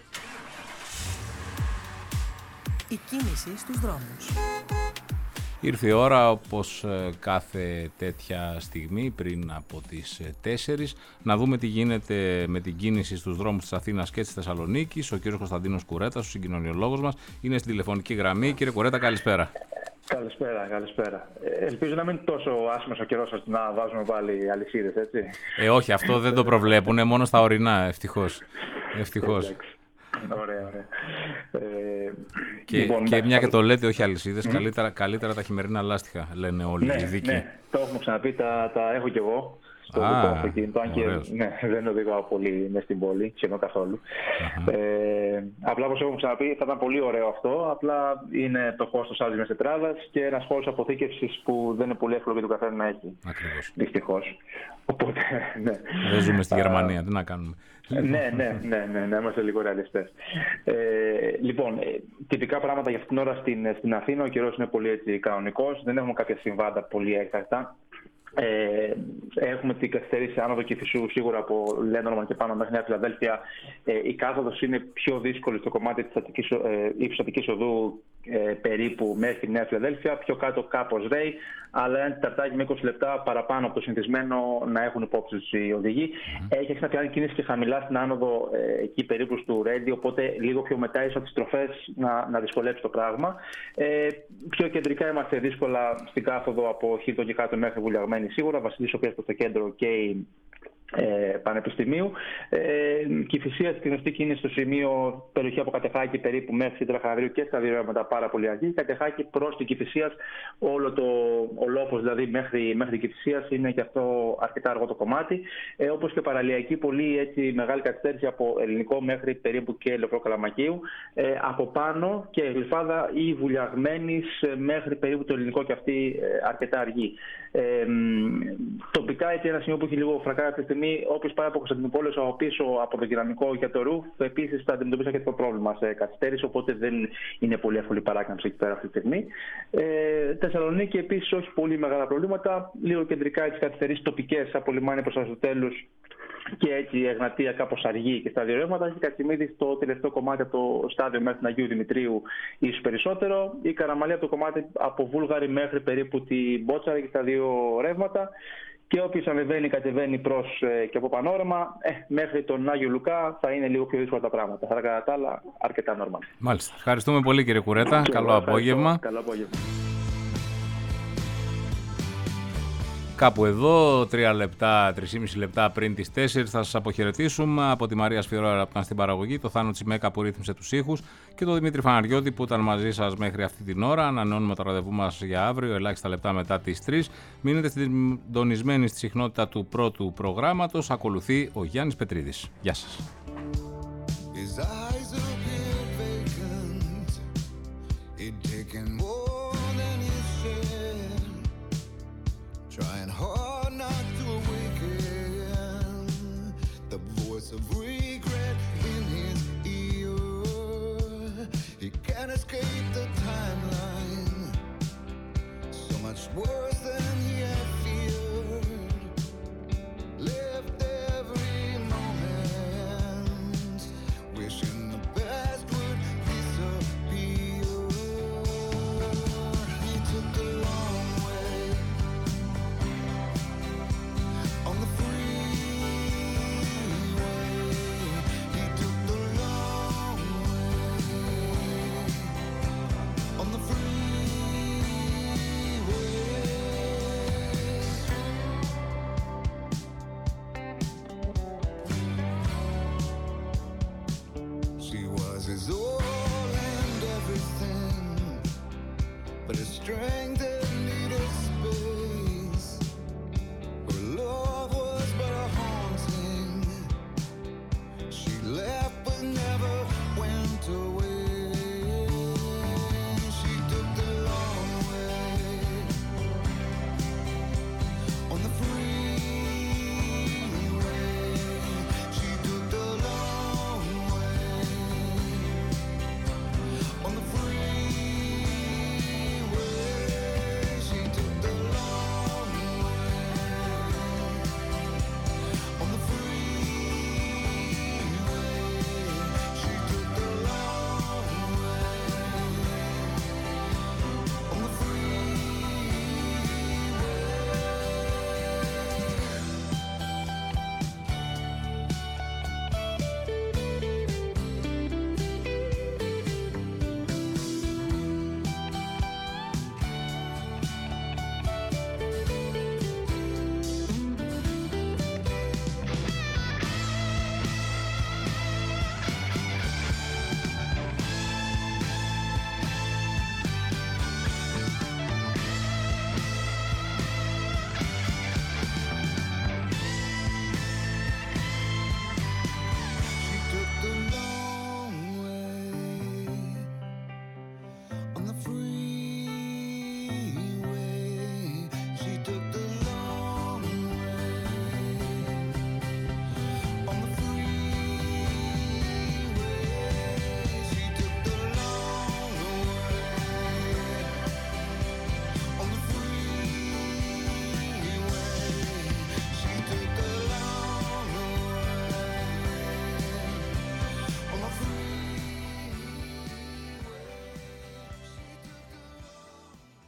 Η κίνηση στους δρόμους. Ήρθε η ώρα, όπως κάθε τέτοια στιγμή πριν από τις τέσσερις, να δούμε τι γίνεται με την κίνηση στους δρόμους της Αθήνας και της Θεσσαλονίκης. Ο κύριος Κωνσταντίνος Κουρέτας, ο συγκοινωνιολόγος μας, είναι στην τηλεφωνική γραμμή. Κύριε Κουρέτα, καλησπέρα. Καλησπέρα, καλησπέρα. Ελπίζω να μην είναι τόσο άσχημος ο καιρός ώστε να βάζουμε πάλι αλυσίδες, έτσι. Ε, όχι, αυτό δεν το προβλέπουν, μόνο στα ορεινά, ευτυχώς. Ευτυχώς. Ωραία, ωραία. Ε, και λοιπόν, και ναι, μια και το λέτε, όχι αλυσίδες, mm. καλύτερα, καλύτερα τα χειμερινά λάστιχα, λένε όλοι ναι, οι ειδικοί. Ναι, το έχουμε ξαναπεί, τα, τα έχω κι εγώ. στο Α, δικό αυτοκίνητο. Αν και ναι, δεν οδηγάω πολύ μες στην πόλη, σχεδόν καθόλου. Uh-huh. Ε, απλά όπως έχουμε ξαναπεί, θα ήταν πολύ ωραίο αυτό. Απλά είναι το κόστος άδειας τετράδας και ένας χώρος αποθήκευσης που δεν είναι πολύ εύκολο για τον καθένα να έχει. Ακριβώς. Δυστυχώς. Οπότε, ναι. Δεν ζούμε στη Γερμανία, τι να κάνουμε. ναι, ναι, ναι, ναι, ναι, είμαστε λίγο ρεαλιστές. Ε, λοιπόν, τυπικά πράγματα για αυτήν την ώρα στην, στην Αθήνα. Ο καιρός είναι πολύ έτσι κανονικός. Δεν έχουμε κάποια συμβάντα πολύ έκτακτα. Ε, έχουμε την καθυστέρηση άνοδο Κηφισού σίγουρα από Λένορμαν και πάνω μέχρι Νέα Φιλαδέλφια. Ε, η κάθοδος είναι πιο δύσκολη στο κομμάτι της Αττικής, ε, ύψους Αττικής Οδού ε, περίπου μέχρι Νέα Φιλαδέλφια. Πιο κάτω κάπως ρέει, αλλά ένα τεταρτάκι με είκοσι λεπτά παραπάνω από το συνηθισμένο να έχουν υπόψη τους οι οδηγοί. Mm-hmm. Έχει αρχίσει να πιάνει κίνηση και χαμηλά στην άνοδο ε, εκεί περίπου στο Ρέντι, οπότε λίγο πιο μετά ίσως από τις τροφές να, να δυσκολέψει το πράγμα. Ε, πιο κεντρικά είμαστε δύσκολα στην κάθοδο από Χίλτον και κάτω μέχρι Βουλιαγμένη σίγουρα, Βασιλής Σοφίας προς το κέντρο και η ε, Πανεπιστημίου. Ε, Κηφισίας στην γνωστή κίνηση στο σημείο περιοχή από Κατεχάκη περίπου μέχρι Σύντρα Χανδρίου και στα δύο ρεύματα πάρα πολύ αργή. Κατεχάκη προς την Κηφισίας, όλο το ο λόφος δηλαδή μέχρι, μέχρι την Κηφισίας είναι και αυτό αρκετά αργό το κομμάτι. Ε, όπως και παραλιακή, πολύ έτσι μεγάλη καθυστέρηση από Ελληνικό μέχρι περίπου και Λεωφόρο Καλαμακίου. Ε, από πάνω και Γλυφάδα ή Βουλιαγμένης μέχρι περίπου το Ελληνικό και αυτή ε, αρκετά αργή. Ε, τοπικά έτσι ένα σημείο που έχει λίγο φρακάρει αυτή τη στιγμή, όποιος πάει από Κωνσταντινούπολη από πίσω από το κοινωνικό για το Ρουφ, επίσης θα αντιμετωπίσει αρκετό πρόβλημα σε καθυστέρηση, οπότε δεν είναι πολύ εύκολη παράκαμψη εκεί πέρα αυτή τη στιγμή. Ε, Θεσσαλονίκη επίσης όχι πολύ μεγάλα προβλήματα, λίγο κεντρικά τις καθυστερήσεις τοπικές από Λιμάνι προς Αριστοτέλους και έτσι η Εγνατία κάπως αργή και στα δύο ρεύματα. Και Κατσιμίδη στο τελευταίο κομμάτι από το στάδιο μέχρι την Αγίου Δημητρίου ίσως περισσότερο. Η Καραμαλή από το κομμάτι από Βούλγαρη μέχρι περίπου την Μπότσαρη και στα δύο ρεύματα. Και όποιος ανεβαίνει, κατεβαίνει προς ε, και από Πανόραμα, ε, μέχρι τον Άγιο Λουκά θα είναι λίγο πιο δύσκολα τα πράγματα. Θα κατά τα άλλα αρκετά normal. Μάλιστα. Ευχαριστούμε πολύ κύριε Κουρέτα. Και Καλό απόγευμα. Καλό απόγευμα. Κάπου εδώ, τρία λεπτά, τρία λεπτά πριν τις τέσσερις θα σας αποχαιρετήσουμε από τη Μαρία Σφυρόρα που ήταν στην παραγωγή, το Θάνο Τσιμέκα που ρύθμισε τους ήχους και τον Δημήτρη Φαναριώτη που ήταν μαζί σας μέχρι αυτή την ώρα. Ανανεώνουμε το ραντεβού μας για αύριο, ελάχιστα λεπτά μετά τις τρεις. Μείνετε συντονισμένοι στη συχνότητα του πρώτου προγράμματος. Ακολουθεί ο Γιάννης Πετρίδης. Γεια σας. Trying hard not to awaken the voice of reason.